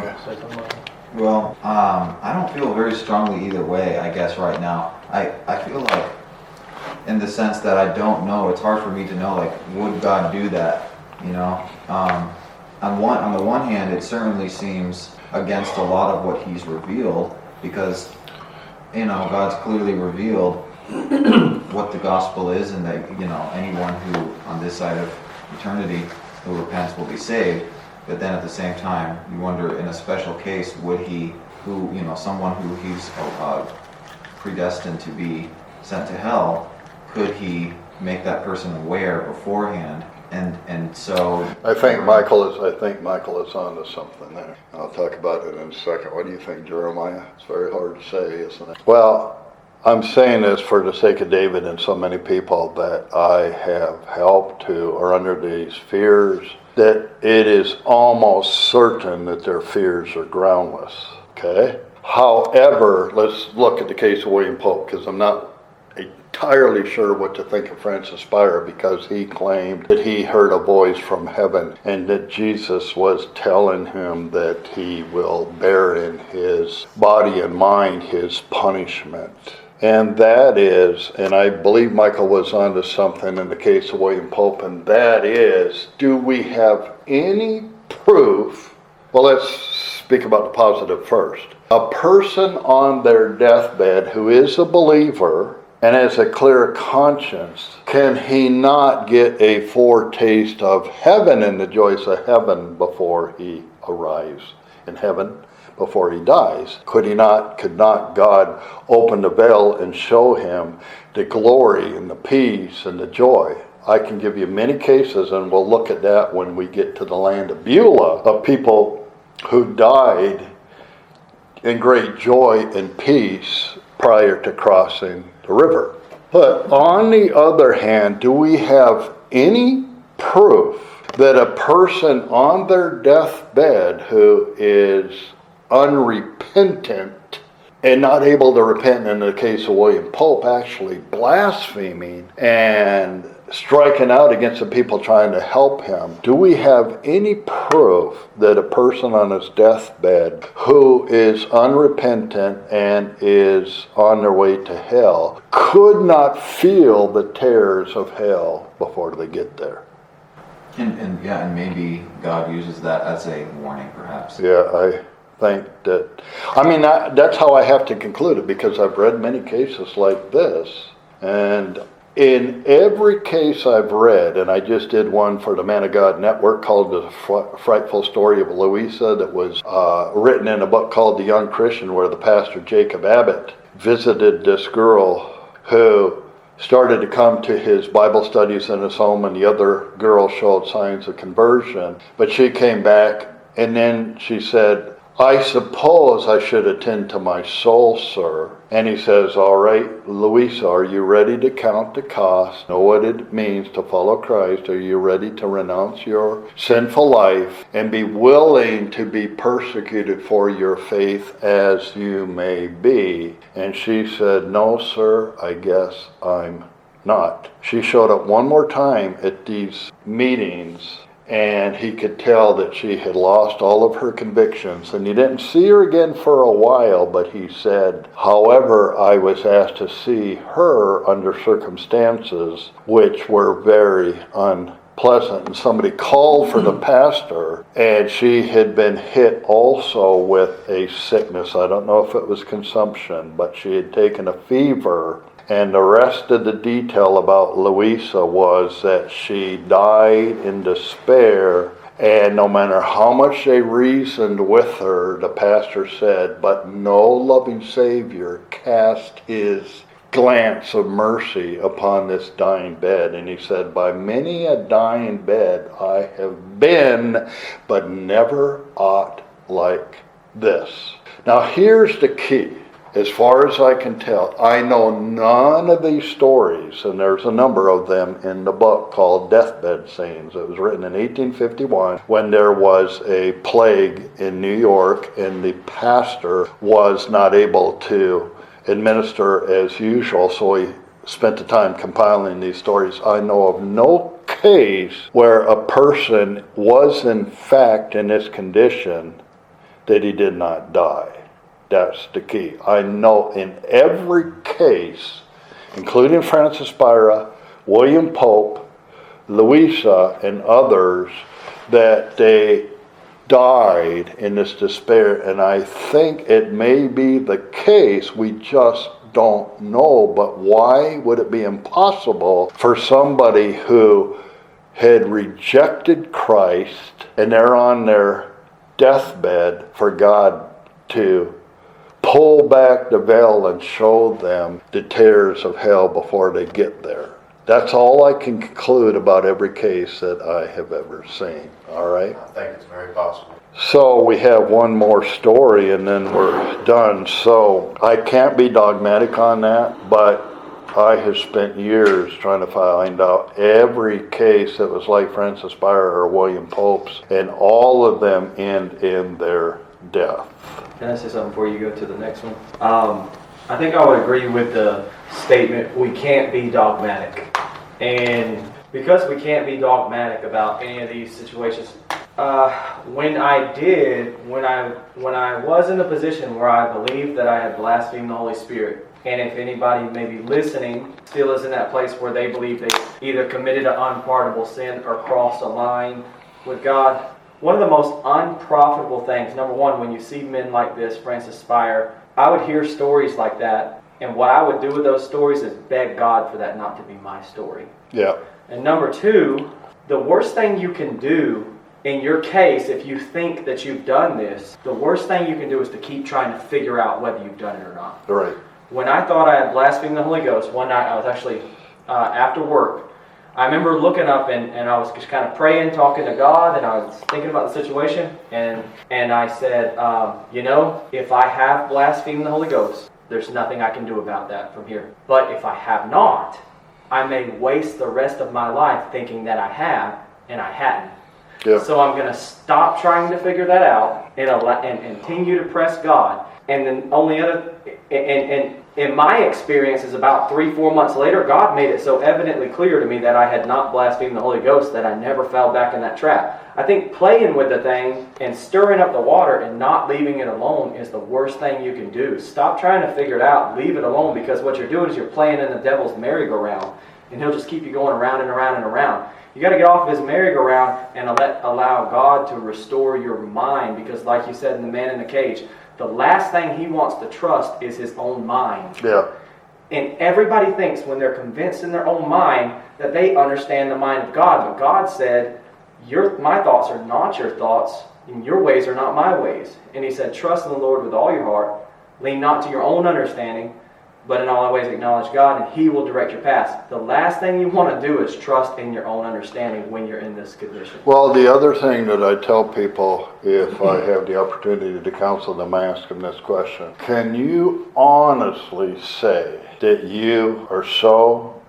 Well, I don't feel very strongly either way, I guess, right now. I feel like, in the sense that I don't know, it's hard for me to know, like, would God do that, you know? On the one hand, it certainly seems against a lot of what he's revealed, because, you know, God's clearly revealed what the gospel is, and that, you know, anyone who on this side of eternity who repents will be saved. But then at the same time, you wonder, in a special case, would he, who, you know, someone who he's predestined to be sent to hell, could he make that person aware beforehand? And so I think Michael is onto something there. I'll talk about it in a second. What do you think, Jeremiah? It's very hard to say, isn't it? Well, I'm saying this for the sake of David and so many people that I have helped who are under these fears, that it is almost certain that their fears are groundless. Okay? However, let's look at the case of William Pope, because I'm not entirely sure what to think of Francis Spira, because he claimed that he heard a voice from heaven and that Jesus was telling him that he will bear in his body and mind his punishment. And that is, and I believe Michael was onto something in the case of William Pope, and that is, do we have any proof? Well, let's speak about the positive first. A person on their deathbed who is a believer and has a clear conscience, can he not get a foretaste of heaven and the joys of heaven before he arrives in heaven, before he dies? Could not God open the veil and show him the glory and the peace and the joy? I can give you many cases, and we'll look at that when we get to the land of Beulah, of people who died in great joy and peace prior to crossing the river. But on the other hand, do we have any proof that a person on their deathbed who is unrepentant and not able to repent, in the case of William Pope, actually blaspheming and striking out against the people trying to help him, do we have any proof that a person on his deathbed who is unrepentant and is on their way to hell could not feel the terrors of hell before they get there? And maybe God uses that as a warning, perhaps. Yeah, I think that, that's how I have to conclude it, because I've read many cases like this, and in every case I've read, and I just did one for the Man of God Network called The Frightful Story of Louisa, that was written in a book called The Young Christian, where the pastor Jacob Abbott visited this girl who started to come to his Bible studies in his home, and the other girl showed signs of conversion. But she came back, and then she said, "I suppose I should attend to my soul, sir." And he says, "All right, Louisa, are you ready to count the cost? Know what it means to follow Christ? Are you ready to renounce your sinful life and be willing to be persecuted for your faith as you may be?" And she said, "No, sir, I guess I'm not." She showed up one more time at these meetings, and he could tell that she had lost all of her convictions. And he didn't see her again for a while, but he said, "However, I was asked to see her under circumstances which were very unpleasant." And somebody called for the pastor, and she had been hit also with a sickness. I don't know if it was consumption, but she had taken a fever. And the rest of the detail about Louisa was that she died in despair, and no matter how much they reasoned with her, the pastor said, but no loving Savior cast his glance of mercy upon this dying bed. And he said, "By many a dying bed I have been, but never aught like this." Now here's the key. As far as I can tell, I know none of these stories, and there's a number of them in the book called Deathbed Scenes. It was written in 1851 when there was a plague in New York, and the pastor was not able to administer as usual, so he spent the time compiling these stories. I know of no case where a person was in fact in this condition that he did not die. That's the key. I know in every case, including Francis Spira, William Pope, Louisa, and others, that they died in this despair. And I think it may be the case, we just don't know. But why would it be impossible for somebody who had rejected Christ and they're on their deathbed for God to pull back the veil and show them the terrors of hell before they get there? That's all I can conclude about every case that I have ever seen. All right? I think it's very possible. So we have one more story and then we're done. So I can't be dogmatic on that, but I have spent years trying to find out every case that was like Francis Spira or William Pope's, and all of them end in their death. Can I say something before you go to the next one? I think I would agree with the statement, we can't be dogmatic. And because we can't be dogmatic about any of these situations, when I was in a position where I believed that I had blasphemed the Holy Spirit, and if anybody maybe listening still is in that place where they believe they either committed an unpardonable sin or crossed a line with God, one of the most unprofitable things, number one, when you see men like this, Francis Spire, I would hear stories like that, and what I would do with those stories is beg God for that not to be my story. Yeah. And number two, the worst thing you can do in your case, if you think that you've done this, the worst thing you can do is to keep trying to figure out whether you've done it or not. Right. When I thought I had blasphemed the Holy Ghost, one night I was actually after work, I remember looking up and I was just kind of praying, talking to God, and I was thinking about the situation, and I said, if I have blasphemed the Holy Ghost, there's nothing I can do about that from here. But if I have not, I may waste the rest of my life thinking that I have, and I hadn't. Yeah. So I'm going to stop trying to figure that out and continue to press God. And then only other, and in my experience is about 3-4 months later, God made it so evidently clear to me that I had not blasphemed the Holy Ghost that I never fell back in that trap. I think playing with the thing and stirring up the water and not leaving it alone is the worst thing you can do. Stop trying to figure it out. Leave it alone, because what you're doing is you're playing in the devil's merry-go-round, and he'll just keep you going around and around and around. You got to get off of his merry-go-round and allow God to restore your mind, because like you said in The Man in the Cage, the last thing he wants to trust is his own mind. Yeah. And everybody thinks when they're convinced in their own mind that they understand the mind of God. But God said, my thoughts are not your thoughts, and your ways are not my ways. And he said, trust in the Lord with all your heart. Lean not to your own understanding, but in all ways acknowledge God, and he will direct your paths. The last thing you want to do is trust in your own understanding when you're in this condition. Well, the other thing that I tell people, if I have the opportunity to counsel them, ask them this question. Can you honestly say that you are so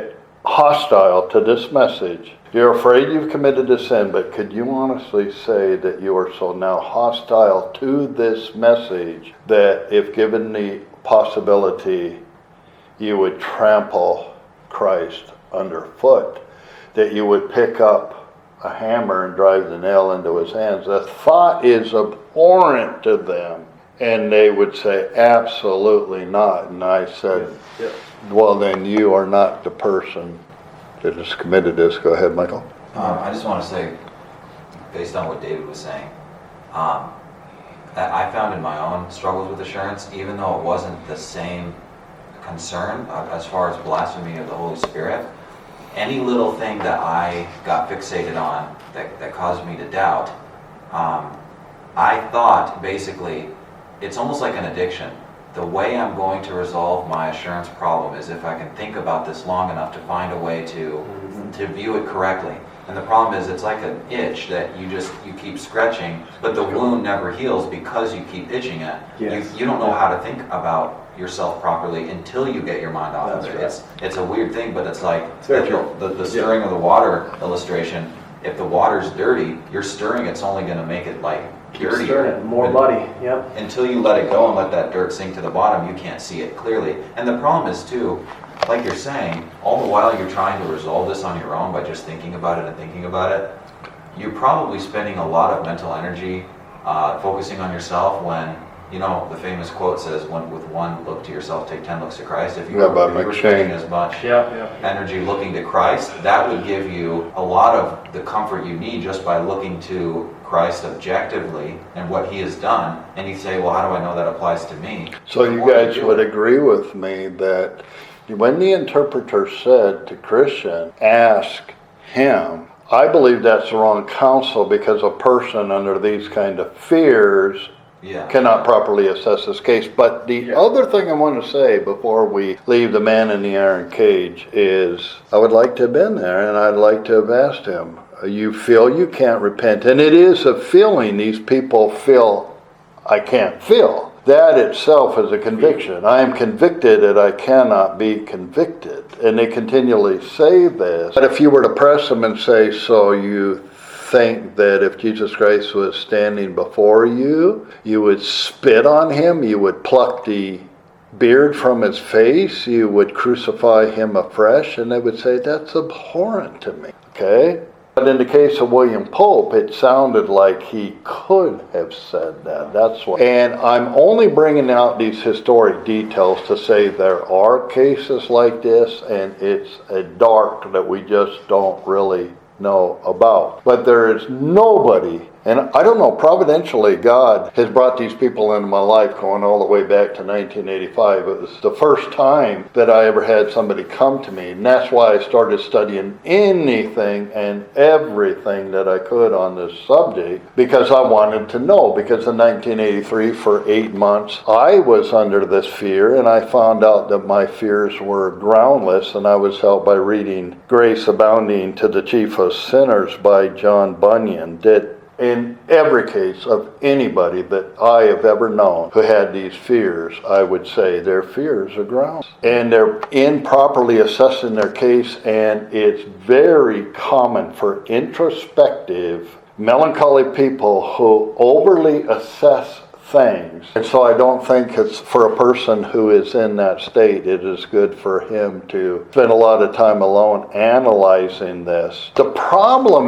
hostile to this message? You're afraid you've committed a sin, but could you honestly say that you are so now hostile to this message that if given the possibility, you would trample Christ underfoot, that you would pick up a hammer and drive the nail into his hands? The thought is abhorrent to them, and they would say, absolutely not. And I said, well, then you are not the person that has committed this. Go ahead, Michael. I just want to say, based on what David was saying, that I found in my own struggles with assurance, even though it wasn't the same concern as far as blasphemy of the Holy Spirit, any little thing that I got fixated on that caused me to doubt, I thought basically it's almost like an addiction. The way I'm going to resolve my assurance problem is if I can think about this long enough to find a way to view it correctly. And the problem is it's like an itch that you keep scratching, but the wound never heals because you keep itching it. Yes. You don't know how to think about yourself properly until you get your mind off of it. Right. It's a weird thing, but it's like very true. the stirring of the water illustration. If the water's dirty, you're stirring, it's only going to make it like dirtier. Stirring it, more muddy. Yep. Until you let it go and let that dirt sink to the bottom, you can't see it clearly. And the problem is too, like you're saying, all the while you're trying to resolve this on your own by just thinking about it and thinking about it, you're probably spending a lot of mental energy focusing on yourself when, the famous quote says, with one look to yourself, take 10 looks to Christ. If you were spending as much energy looking to Christ, that would give you a lot of the comfort you need just by looking to Christ objectively and what he has done. And you say, well, how do I know that applies to me? So you guys would agree with me that when the interpreter said to Christian, ask him, I believe that's the wrong counsel, because a person under these kind of fears cannot properly assess this case. But the other thing I want to say before we leave the man in the iron cage is I would like to have been there, and I'd like to have asked him, you feel you can't repent, and it is a feeling these people feel I can't feel. That itself is a conviction. I am convicted that I cannot be convicted. And they continually say this. But if you were to press them and say, so you think that if Jesus Christ was standing before you, you would spit on him, you would pluck the beard from his face, you would crucify him afresh, and they would say, that's abhorrent to me. Okay? But in the case of William Pope, it sounded like he could have said that. That's why. And I'm only bringing out these historic details to say there are cases like this, and it's a dark that we just don't really know about. But there is nobody And I don't know, providentially, God has brought these people into my life going all the way back to 1985. It was the first time that I ever had somebody come to me. And that's why I started studying anything and everything that I could on this subject, because I wanted to know. Because in 1983, for 8 months, I was under this fear, and I found out that my fears were groundless, and I was helped by reading Grace Abounding to the Chief of Sinners by John Bunyan, that in every case of anybody that I have ever known who had these fears, I would say their fears are groundless. And they're improperly assessing their case, and it's very common for introspective, melancholy people who overly assess things. And so I don't think it's for a person who is in that state, it is good for him to spend a lot of time alone analyzing this. The problem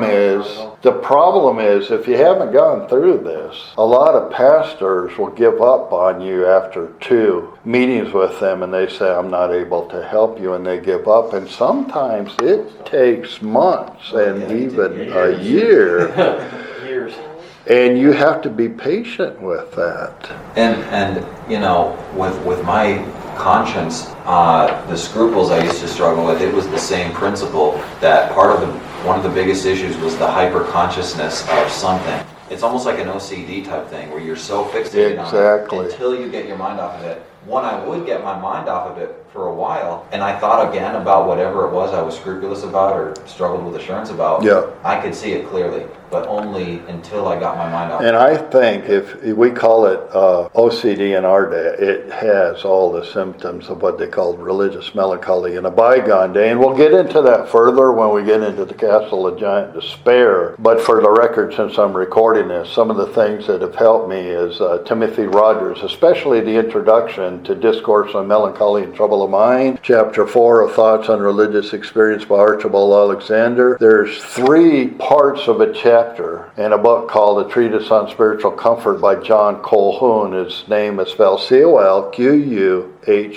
is if you haven't gone through this, a lot of pastors will give up on you after 2 meetings with them, and they say, I'm not able to help you, and they give up. And sometimes it takes months and even a year. Years. And you have to be patient with that. And you know, with my conscience, the scruples I used to struggle with, it was the same principle, that one of the biggest issues was the hyper-consciousness of something. It's almost like an OCD type thing, where you're so fixated on it until you get your mind off of it. When I would get my mind off of it for a while, and I thought again about whatever it was I was scrupulous about or struggled with assurance about, I could see it clearly, but only until I got my mind off it. And I think if we call it OCD in our day, it has all the symptoms of what they called religious melancholy in a bygone day. And we'll get into that further when we get into the Castle of Giant Despair. But for the record, since I'm recording this, some of the things that have helped me is Timothy Rogers, especially the introduction to Discourse on Melancholy and Trouble of Mind, Chapter 4 of Thoughts on Religious Experience by Archibald Alexander. There's 3 parts of a chapter in a book called A Treatise on Spiritual Comfort by John Colquhoun. His name is spelled Colquhoun,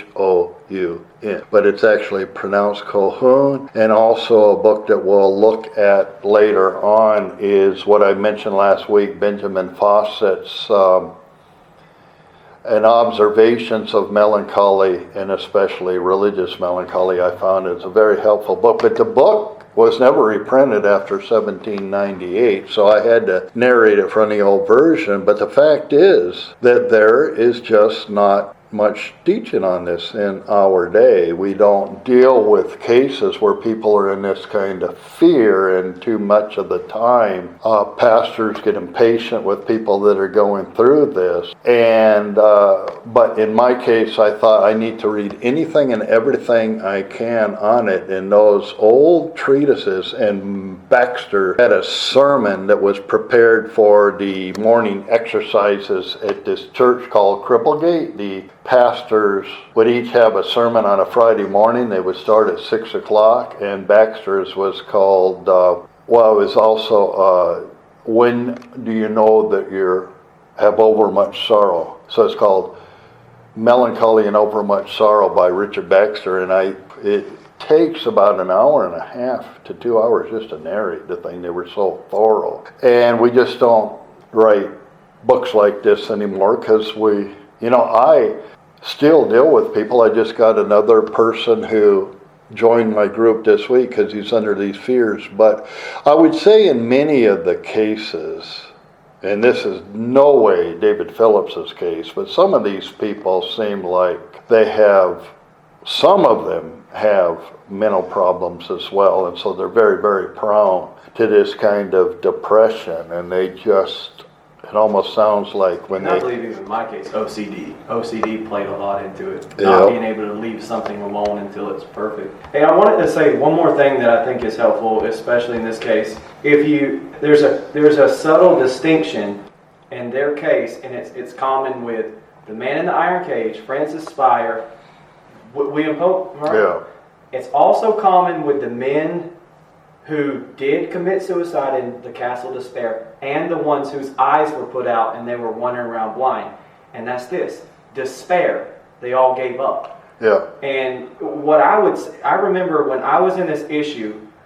but it's actually pronounced Colquhoun. And also a book that we'll look at later on is what I mentioned last week, Benjamin Fawcett's and Observations of Melancholy, and especially Religious Melancholy. I found it's a very helpful book, but the book was never reprinted after 1798, so I had to narrate it from the old version. But the fact is that there is just not much teaching on this in our day. We don't deal with cases where people are in this kind of fear, and too much of the time pastors get impatient with people that are going through this. And but in my case, I thought I need to read anything and everything I can on it in those old treatises. And Baxter had a sermon that was prepared for the morning exercises at this church called Cripplegate. The pastors would each have a sermon on a Friday morning. They would start at 6 o'clock, and Baxter's was called, it was also, When Do You Know That You Have Overmuch Sorrow? So it's called Melancholy and Overmuch Sorrow by Richard Baxter, and it takes about an hour and a half to 2 hours just to narrate the thing. They were so thorough. And we just don't write books like this anymore, because I still deal with people. I just got another person who joined my group this week because he's under these fears. But I would say in many of the cases, and this is no way David Phillips's case, but some of these people seem like some of them have mental problems as well, and so they're very, very prone to this kind of depression, and they just, it almost sounds like when I believe even in my case, OCD played a lot into it. Not being able to leave something alone until it's perfect. Hey, I wanted to say one more thing that I think is helpful, especially in this case. There's a subtle distinction in their case, and it's common with The Man in the Iron Cage, Francis Spire, William Pope, right? Yeah. It's also common with the men who did commit suicide in the Castle of Despair, and the ones whose eyes were put out and they were wandering around blind. And that's this: despair. They all gave up. Yeah. And what I remember when I was in this issue,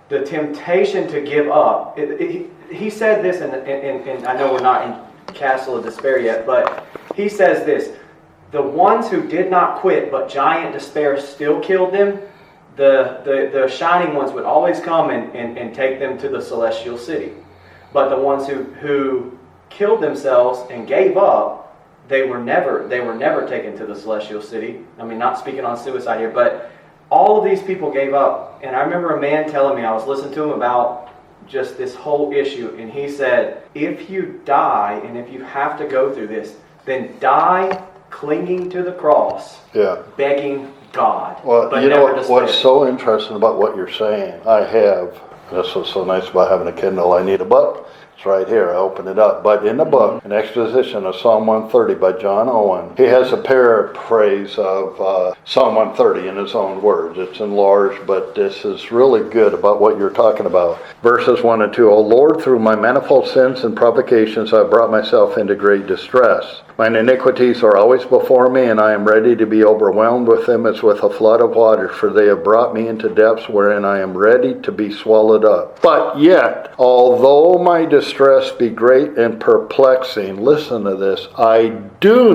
the temptation to give up. He said this, and I know we're not in Castle of Despair yet, but he says this: the ones who did not quit, but giant despair still killed them, the shining ones would always come and take them to the celestial city. But the ones who killed themselves and gave up, they were never taken to the celestial city. I mean, not speaking on suicide here, but all of these people gave up. And I remember a man telling me, I was listening to him about just this whole issue, and he said, if you die and if you have to go through this, then die clinging to the cross, begging God. Well, but you know never what's so interesting about what you're saying? I have, this was so nice about having a Kindle, I need a book. It's right here, I open it up. But in the book, an exposition of Psalm 130 by John Owen, he has a paraphrase of Psalm 130 in his own words. It's enlarged, but this is really good about what you're talking about. Verses 1 and 2, O Lord, through my manifold sins and provocations, I have brought myself into great distress. Mine iniquities are always before me, and I am ready to be overwhelmed with them as with a flood of waters, for they have brought me into depths wherein I am ready to be swallowed up. But yet, although my distress be great and perplexing, listen to this, I dare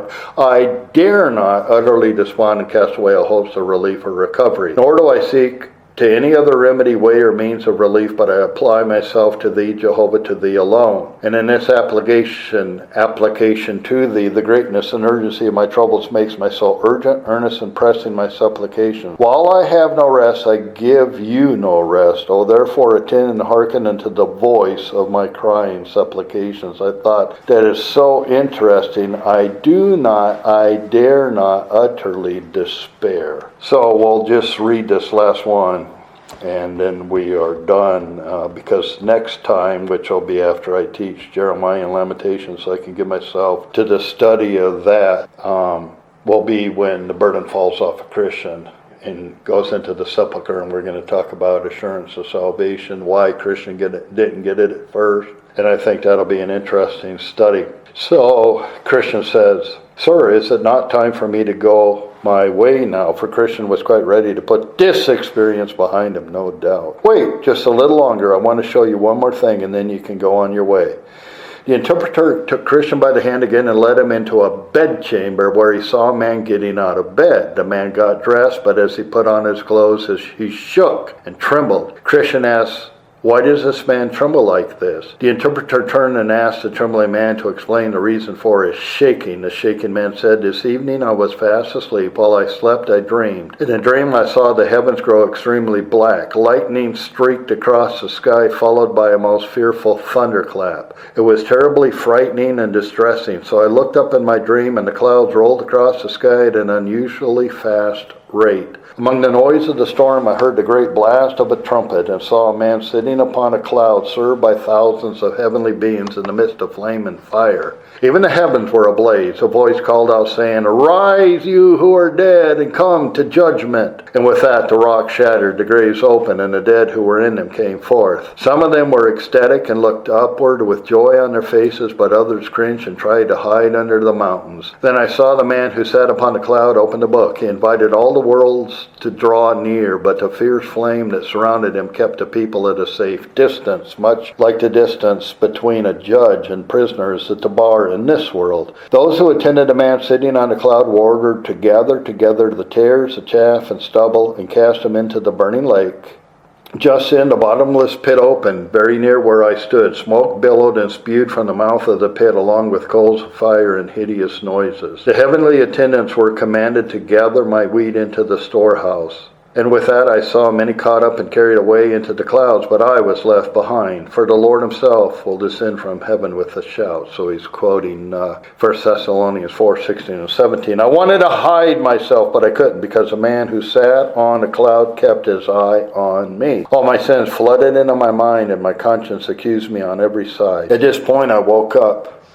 not utterly despond and cast away all hopes of relief or recovery, nor do I seek to any other remedy, way, or means of relief, but I apply myself to Thee, Jehovah, to Thee alone. And in this application to Thee, the greatness and urgency of my troubles makes my soul urgent, earnest, and pressing my supplication. While I have no rest, I give You no rest. O therefore attend and hearken unto the voice of my crying supplications. I thought that is so interesting. I dare not utterly despair. So we'll just read this last one, and then we are done, because next time, which will be after I teach Jeremiah and Lamentations, so I can give myself to the study of that, will be when the burden falls off a Christian and goes into the sepulcher, and we're going to talk about assurance of salvation, why Christian didn't get it at first, and I think that'll be an interesting study. So Christian says, Sir, is it not time for me to go my way now? For Christian was quite ready to put this experience behind him, no doubt. Wait just a little longer. I want to show you one more thing, and then you can go on your way. The interpreter took Christian by the hand again and led him into a bedchamber where he saw a man getting out of bed. The man got dressed, but as he put on his clothes, he shook and trembled. Christian asked, Why does this man tremble like this? The interpreter turned and asked the trembling man to explain the reason for his shaking. The shaken man said, This evening I was fast asleep. While I slept, I dreamed. In a dream I saw the heavens grow extremely black. Lightning streaked across the sky, followed by a most fearful thunderclap. It was terribly frightening and distressing. So I looked up in my dream, and the clouds rolled across the sky at an unusually fast rate. Among the noise of the storm, I heard the great blast of a trumpet and saw a man sitting upon a cloud, served by thousands of heavenly beings in the midst of flame and fire. Even the heavens were ablaze. A voice called out, saying, Arise, you who are dead, and come to judgment. And with that, the rock shattered, the graves opened, and the dead who were in them came forth. Some of them were ecstatic and looked upward with joy on their faces, but others cringed and tried to hide under the mountains. Then I saw the man who sat upon the cloud open the book. He invited all the worlds to draw near, but the fierce flame that surrounded him kept the people at a safe distance, much like the distance between a judge and prisoners at the bar in this world. Those who attended the man sitting on the cloud were ordered to gather together the tares, the chaff, and stubble, and cast them into the burning lake. Just then the bottomless pit opened, very near where I stood. Smoke billowed and spewed from the mouth of the pit, along with coals of fire and hideous noises. The heavenly attendants were commanded to gather my wheat into the storehouse. And with that I saw many caught up and carried away into the clouds, but I was left behind. For the Lord himself will descend from heaven with a shout. So he's quoting 1 Thessalonians 4:16 and 17. I wanted to hide myself, but I couldn't, because the man who sat on the cloud kept his eye on me. All my sins flooded into my mind, and my conscience accused me on every side. At this point I woke up.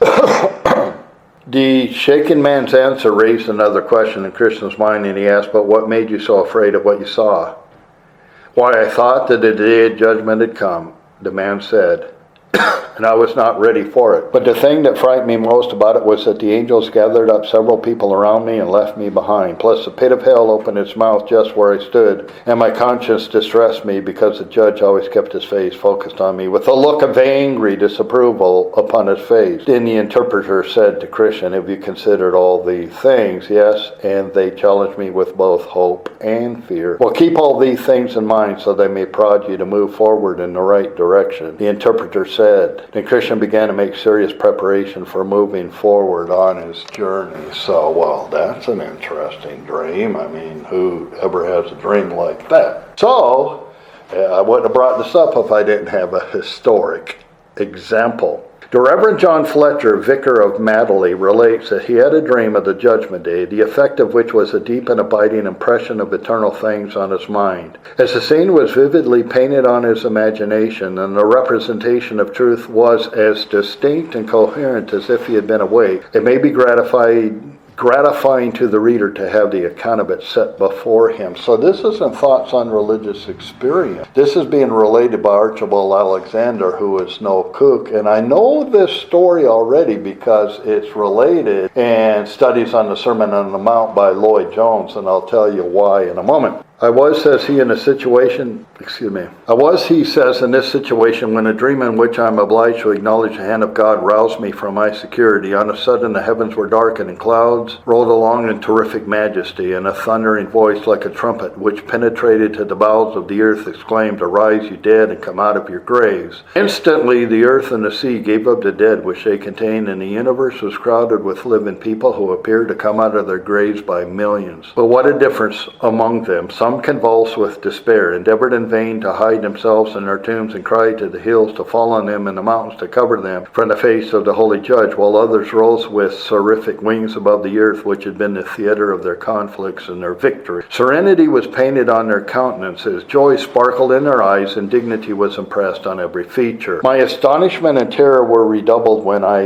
The shaken man's answer raised another question in Christian's mind, and he asked, But what made you so afraid of what you saw? Why, I thought that the day of judgment had come. The man said, and I was not ready for it. But the thing that frightened me most about it was that the angels gathered up several people around me and left me behind. Plus the pit of hell opened its mouth just where I stood, and my conscience distressed me because the judge always kept his face focused on me with a look of angry disapproval upon his face. Then the interpreter said to Christian, "Have you considered all the things?" "Yes," and they challenged me with both hope and fear. "Well, keep all these things in mind so they may prod you to move forward in the right direction," the interpreter said. Then Christian began to make serious preparation for moving forward on his journey. So, well, that's an interesting dream. I mean, who ever has a dream like that? So, I wouldn't have brought this up if I didn't have a historic example. The Reverend John Fletcher, vicar of Madeley, relates that he had a dream of the Judgment Day, the effect of which was a deep and abiding impression of eternal things on his mind. As the scene was vividly painted on his imagination, and the representation of truth was as distinct and coherent as if he had been awake, it may be gratifying to the reader to have the account of it set before him. So this isn't Thoughts on Religious Experience. This is being related by Archibald Alexander, who is no kook. And I know this story already because it's related in Studies on the Sermon on the Mount by Lloyd Jones, and I'll tell you why in a moment. I was, says he, in this situation when a dream in which I am obliged to acknowledge the hand of God roused me from my security. On a sudden the heavens were darkened, and clouds rolled along in terrific majesty, and a thundering voice like a trumpet, which penetrated to the bowels of the earth, exclaimed, "Arise, you dead, and come out of your graves." Instantly the earth and the sea gave up the dead which they contained, and the universe was crowded with living people who appeared to come out of their graves by millions. But what a difference among them! Some convulsed with despair, endeavored in vain to hide themselves in their tombs, and cried to the hills to fall on them and the mountains to cover them from the face of the holy judge, while others rose with seraphic wings above the earth, which had been the theater of their conflicts and their victory. Serenity was painted on their countenances, joy sparkled in their eyes, and dignity was impressed on every feature. My astonishment and terror were redoubled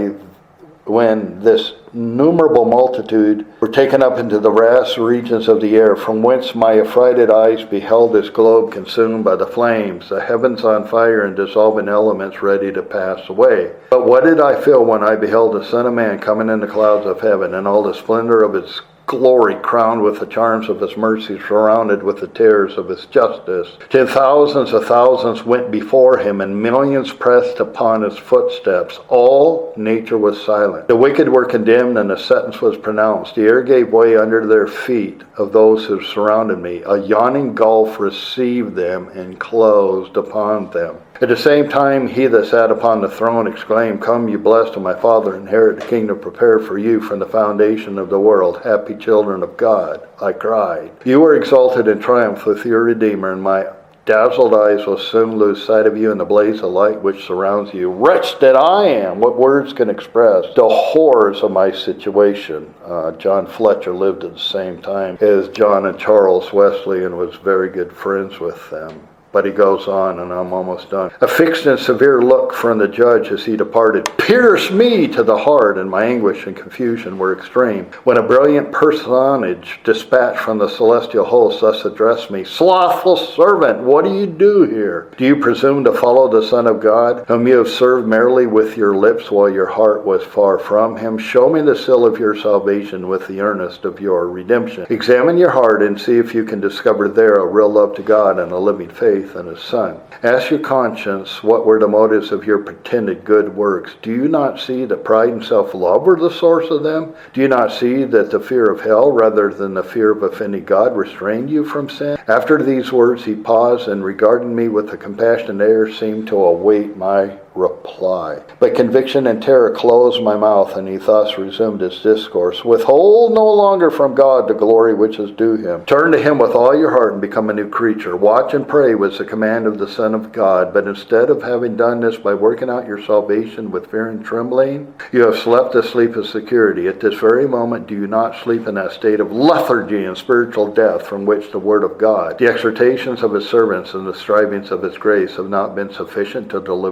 when this innumerable multitude were taken up into the vast regions of the air, from whence my affrighted eyes beheld this globe consumed by the flames, the heavens on fire, and dissolving elements ready to pass away. But what did I feel when I beheld the Son of Man coming in the clouds of heaven, and all the splendor of his glory crowned with the charms of his mercy, surrounded with the terrors of his justice. 10,000s of thousands went before him, and millions pressed upon his footsteps. All nature was silent. The wicked were condemned, and the sentence was pronounced. The air gave way under their feet of those who surrounded me. A yawning gulf received them and closed upon them. At the same time, he that sat upon the throne exclaimed, "Come, you blessed of my Father, inherit the kingdom prepared for you from the foundation of the world. Happy children of God." I cried. "You were exalted in triumph with your Redeemer, and my dazzled eyes will soon lose sight of you in the blaze of light which surrounds you. Wretch that I am!" What words can express the horrors of my situation? John Fletcher lived at the same time as John and Charles Wesley and was very good friends with them. But he goes on, and I'm almost done. "A fixed and severe look from the judge as he departed pierced me to the heart, and my anguish and confusion were extreme, when a brilliant personage dispatched from the celestial host thus addressed me: 'Slothful servant, what do you do here? Do you presume to follow the Son of God, whom you have served merely with your lips while your heart was far from him? Show me the seal of your salvation with the earnest of your redemption. Examine your heart and see if you can discover there a real love to God and a living faith in his Son. Ask your conscience what were the motives of your pretended good works. Do you not see that pride and self-love were the source of them? Do you not see that the fear of hell rather than the fear of offending God restrained you from sin?' After these words he paused, and regarding me with a compassionate air seemed to await my reply. But conviction and terror closed my mouth, and he thus resumed his discourse: 'Withhold no longer from God the glory which is due him. Turn to him with all your heart and become a new creature. Watch and pray was the command of the Son of God. But instead of having done this by working out your salvation with fear and trembling, you have slept the sleep of security. At this very moment do you not sleep in that state of lethargy and spiritual death from which the word of God, the exhortations of his servants, and the strivings of his grace have not been sufficient to deliver you?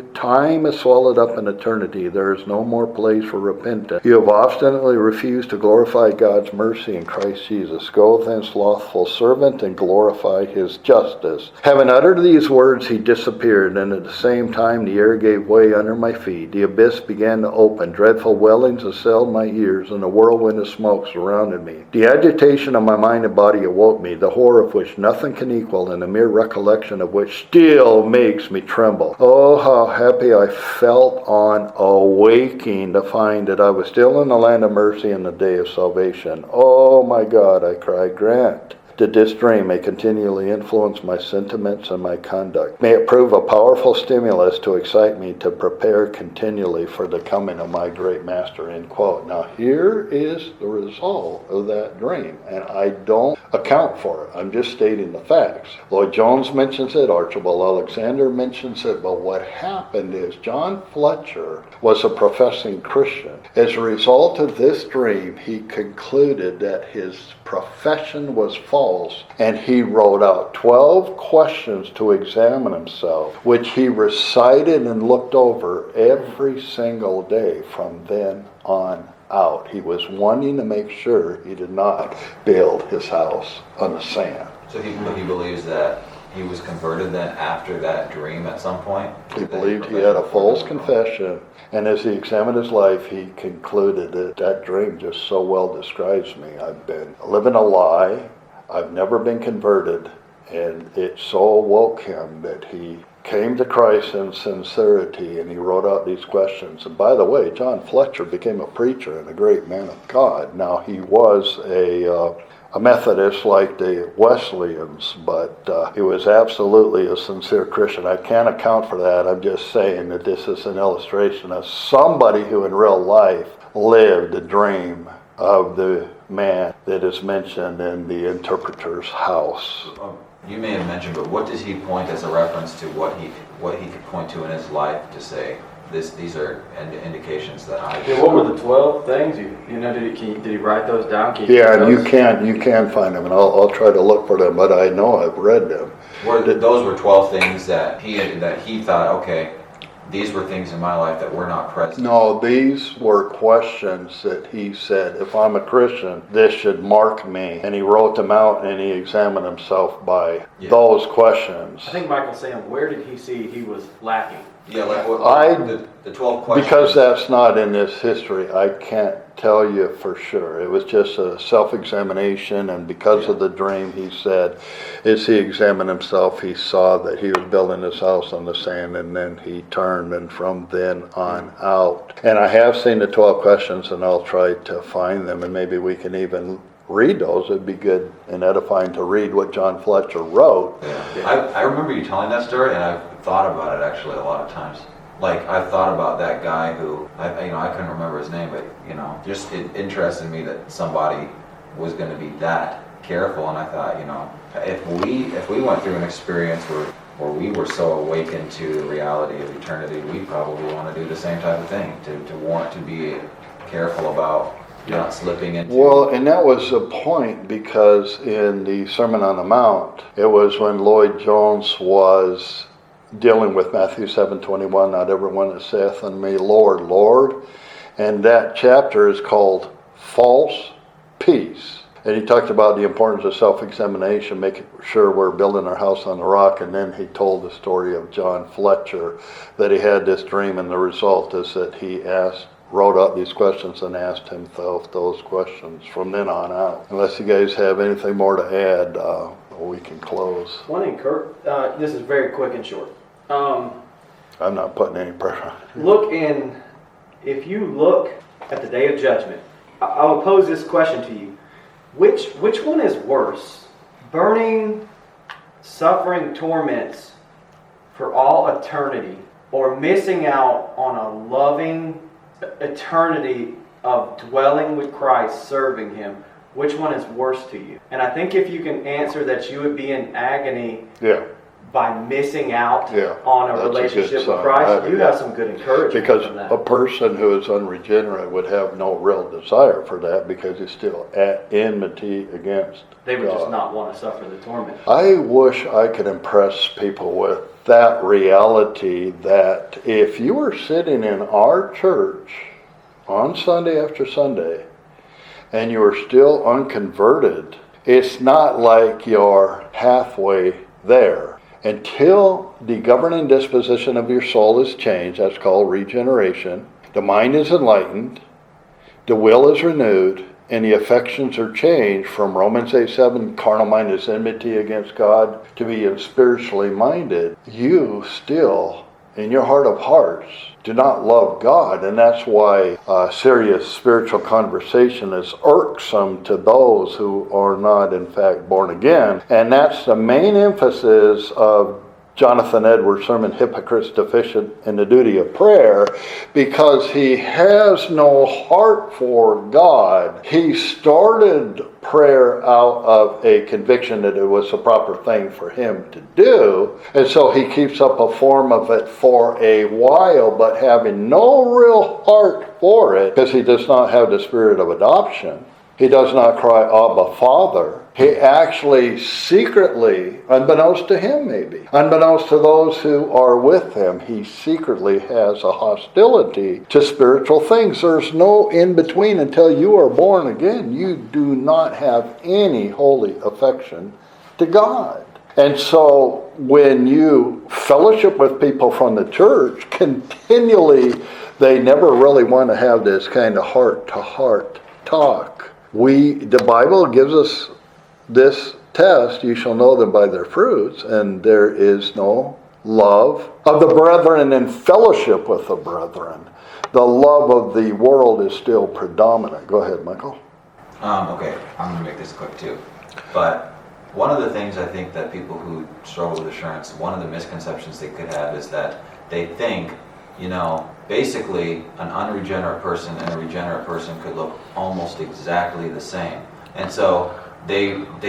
time is swallowed up in eternity. There is no more place for repentance. You have obstinately refused to glorify God's mercy in Christ Jesus. Go then, slothful servant, and glorify his justice. Having uttered these words, he disappeared, and at the same time the air gave way under my feet. The abyss began to open. Dreadful wellings assailed my ears, and a whirlwind of smoke surrounded me. The agitation of my mind and body awoke me, the horror of which nothing can equal, and the mere recollection of which still makes me tremble. Oh, how happy I felt on awaking to find that I was still in the land of mercy in the day of salvation. Oh my God, I cried, grant that this dream may continually influence my sentiments and my conduct. May it prove a powerful stimulus to excite me to prepare continually for the coming of my great master, end quote. Now here is the result of that dream, and I don't account for it. I'm just stating the facts. Lloyd Jones mentions it, Archibald Alexander mentions it, but what happened is John Fletcher was a professing Christian. As a result of this dream, he concluded that his profession was false, and he wrote out 12 questions to examine himself, which he recited and looked over every single day from then on out. He was wanting to make sure he did not build his house on the sand. So he believes that he was converted then after that dream at some point? He believed he had a false confession, and as he examined his life, he concluded that that dream just so well describes me. I've been living a lie, I've never been converted, and it so awoke him that he came to Christ in sincerity, and he wrote out these questions. And by the way, John Fletcher became a preacher and a great man of God. Now, he was a Methodist like the Wesleyans, but he was absolutely a sincere Christian. I can't account for that. I'm just saying that this is an illustration of somebody who in real life lived the dream of the man that is mentioned in the interpreter's house. You may have mentioned, but what does he point as a reference to what he could point to in his life to say, these are indications that I... Yeah, what were the 12 things? You know, did he write those down? Yeah, and you can find them, and I'll try to look for them, but I know I've read them. Those were 12 things that he thought, okay, these were things in my life that were not present. No, these were questions that he said, if I'm a Christian, this should mark me. And he wrote them out, and he examined himself by those questions. I think Michael's saying, where did he see he was lacking? Yeah, like the 12 questions. Because that's not in this history, I can't tell you for sure. It was just a self-examination, and because of the dream, he said, as he examined himself, he saw that he was building his house on the sand, and then he turned, and from then on out. And I have seen the 12 questions, and I'll try to find them, and maybe we can even read those. It'd be good and edifying to read what John Fletcher wrote. Yeah. I remember you telling that story, and I've thought about it actually a lot of times. Like, I've thought about that guy who, I couldn't remember his name, but, just it interested me that somebody was going to be that careful, and I thought, if we went through an experience where we were so awakened to the reality of eternity, we probably want to do the same type of thing, to want to be careful about not slipping into... Well, and that was the point, because in the Sermon on the Mount, it was when Lloyd Jones was dealing with Matthew 7:21, not everyone that saith unto me, Lord, Lord. And that chapter is called False Peace. And he talked about the importance of self-examination, making sure we're building our house on the rock. And then he told the story of John Fletcher, that he had this dream, and the result is that he wrote out these questions and asked himself those questions from then on out. Unless you guys have anything more to add, we can close. This is very quick and short. I'm not putting any pressure on. If you look at the day of judgment, I will pose this question to you. Which one is worse? Burning, suffering torments for all eternity, or missing out on a loving eternity of dwelling with Christ, serving Him? Which one is worse to you? And I think if you can answer that, you would be in agony by missing out on a relationship with Christ. You have some good encouragement. Because from that. a person who is unregenerate would have no real desire for that, because he's still at enmity against They would God. just not want to suffer the torment. I wish I could impress people with that reality that if you are sitting in our church on Sunday after Sunday and you are still unconverted, it's not like you're halfway there. Until the governing disposition of your soul is changed, that's called regeneration, the mind is enlightened, the will is renewed, and the affections are changed from Romans 8:7, carnal mind is enmity against God, to being spiritually minded, you still, in your heart of hearts, do not love God. And that's why serious spiritual conversation is irksome to those who are not, in fact, born again. And that's the main emphasis of Jonathan Edwards' sermon, Hypocrites Deficient in the Duty of Prayer, because he has no heart for God. He started prayer out of a conviction that it was the proper thing for him to do, and so he keeps up a form of it for a while, but having no real heart for it, because he does not have the spirit of adoption. He does not cry, Abba, Father. He actually secretly, unbeknownst to him maybe, unbeknownst to those who are with him, he secretly has a hostility to spiritual things. There's no in-between until you are born again. You do not have any holy affection to God. And so when you fellowship with people from the church, continually, they never really want to have this kind of heart-to-heart talk. The Bible gives us this test, you shall know them by their fruits, and there is no love of the brethren and fellowship with the brethren. The love of the world is still predominant. Go ahead, Michael. Okay, I'm going to make this quick too. But one of the things I think that people who struggle with assurance, one of the misconceptions they could have is that they think, basically an unregenerate person and a regenerate person could look almost exactly the same. And so if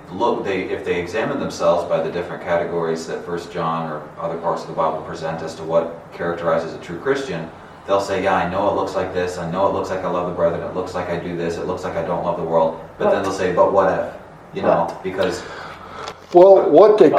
they examine themselves by the different categories that 1 John or other parts of the Bible present as to what characterizes a true Christian, they'll say, yeah, I know it looks like this, I know it looks like I love the brethren, it looks like I do this, it looks like I don't love the world, but then they'll say, but what if? Because... Well, what they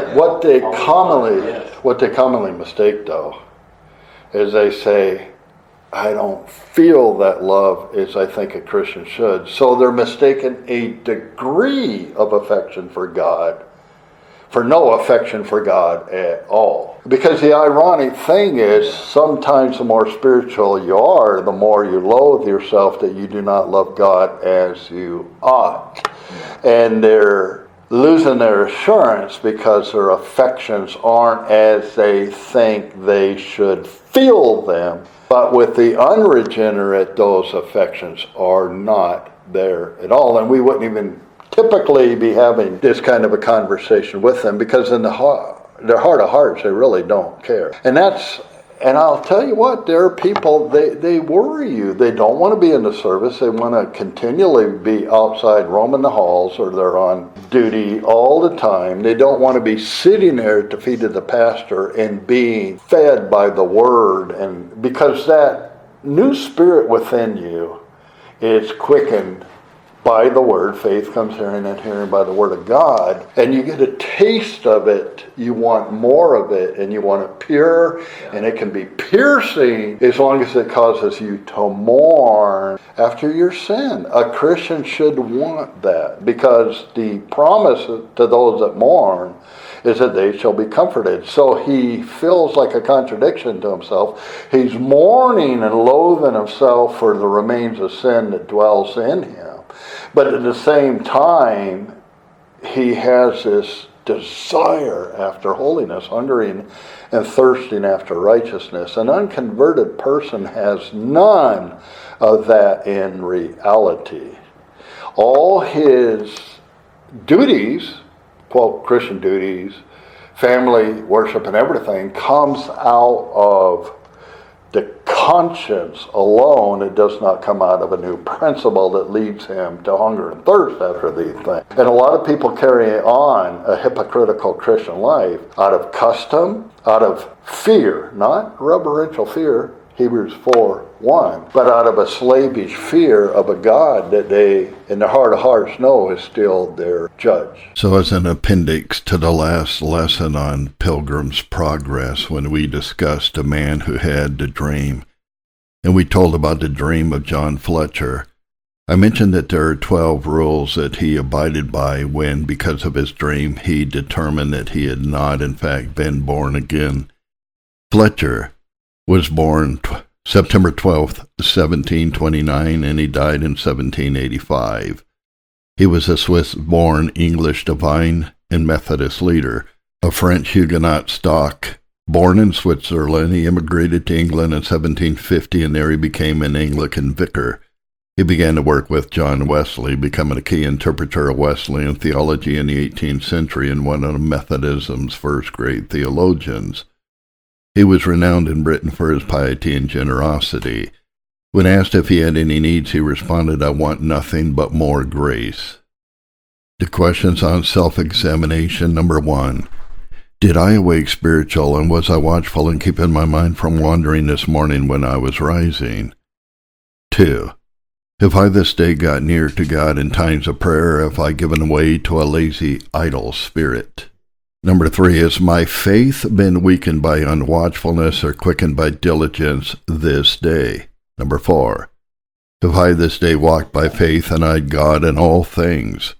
commonly mistake, though, is they say, I don't feel that love as I think a Christian should. So they're mistaken a degree of affection for God for no affection for God at all. Because the ironic thing is, sometimes the more spiritual you are, the more you loathe yourself that you do not love God as you ought. And they're losing their assurance because their affections aren't as they think they should feel them. But with the unregenerate, those affections are not there at all. And we wouldn't even typically be having this kind of a conversation with them, because in their heart of hearts, they really don't care. And I'll tell you what, there are people, they worry you. They don't want to be in the service. They want to continually be outside roaming the halls, or they're on duty all the time. They don't want to be sitting there at the feet of the pastor and being fed by the word. And because that new spirit within you is quickened by the word. Faith comes hearing, and hearing by the word of God. And you get a taste of it. You want more of it, and you want it pure. And it can be piercing as long as it causes you to mourn after your sin. A Christian should want that, because the promise to those that mourn is that they shall be comforted. So he feels like a contradiction to himself. He's mourning and loathing himself for the remains of sin that dwells in him. But at the same time, he has this desire after holiness, hungering and thirsting after righteousness. An unconverted person has none of that in reality. All his duties, quote, Christian duties, family, worship, and everything, comes out of the conscience alone. It does not come out of a new principle that leads him to hunger and thirst after these things. And a lot of people carry on a hypocritical Christian life out of custom, out of fear, not reverential fear, Hebrews 4:1, but out of a slavish fear of a God that they, in their heart of hearts, know is still their judge. So as an appendix to the last lesson on Pilgrim's Progress, when we discussed a man who had the dream, and we told about the dream of John Fletcher, I mentioned that there are 12 rules that he abided by when, because of his dream, he determined that he had not, in fact, been born again. Fletcher was born September 12th, 1729, and he died in 1785. He was a Swiss-born English divine and Methodist leader, of French Huguenot stock. Born in Switzerland, he immigrated to England in 1750, and there he became an Anglican vicar. He began to work with John Wesley, becoming a key interpreter of Wesleyan theology in the 18th century and one of Methodism's first great theologians. He was renowned in Britain for his piety and generosity. When asked if he had any needs, he responded, "I want nothing but more grace." The questions on self-examination. Number 1. Did I awake spiritual, and was I watchful in keeping my mind from wandering this morning when I was rising? 2. Have I this day got near to God in times of prayer, or have I given way to a lazy, idle spirit? Number 3, has my faith been weakened by unwatchfulness or quickened by diligence this day? Number 4, have I this day walked by faith and eyed God in all things?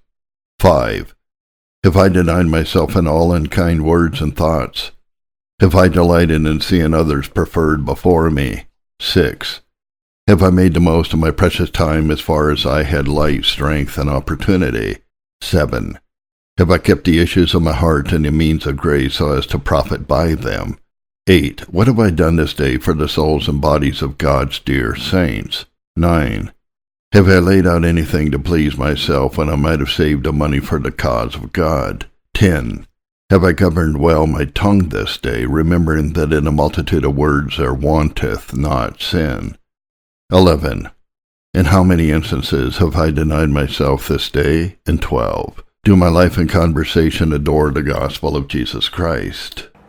5, have I denied myself in all unkind words and thoughts? Have I delighted in seeing others preferred before me? 6, have I made the most of my precious time as far as I had light, strength, and opportunity? 7, have I kept the issues of my heart and the means of grace so as to profit by them? 8, what have I done this day for the souls and bodies of God's dear saints? 9, have I laid out anything to please myself when I might have saved the money for the cause of God? 10, have I governed well my tongue this day, remembering that in a multitude of words there wanteth not sin? 11, in how many instances have I denied myself this day? And 12, do my life and conversation adore the gospel of Jesus Christ?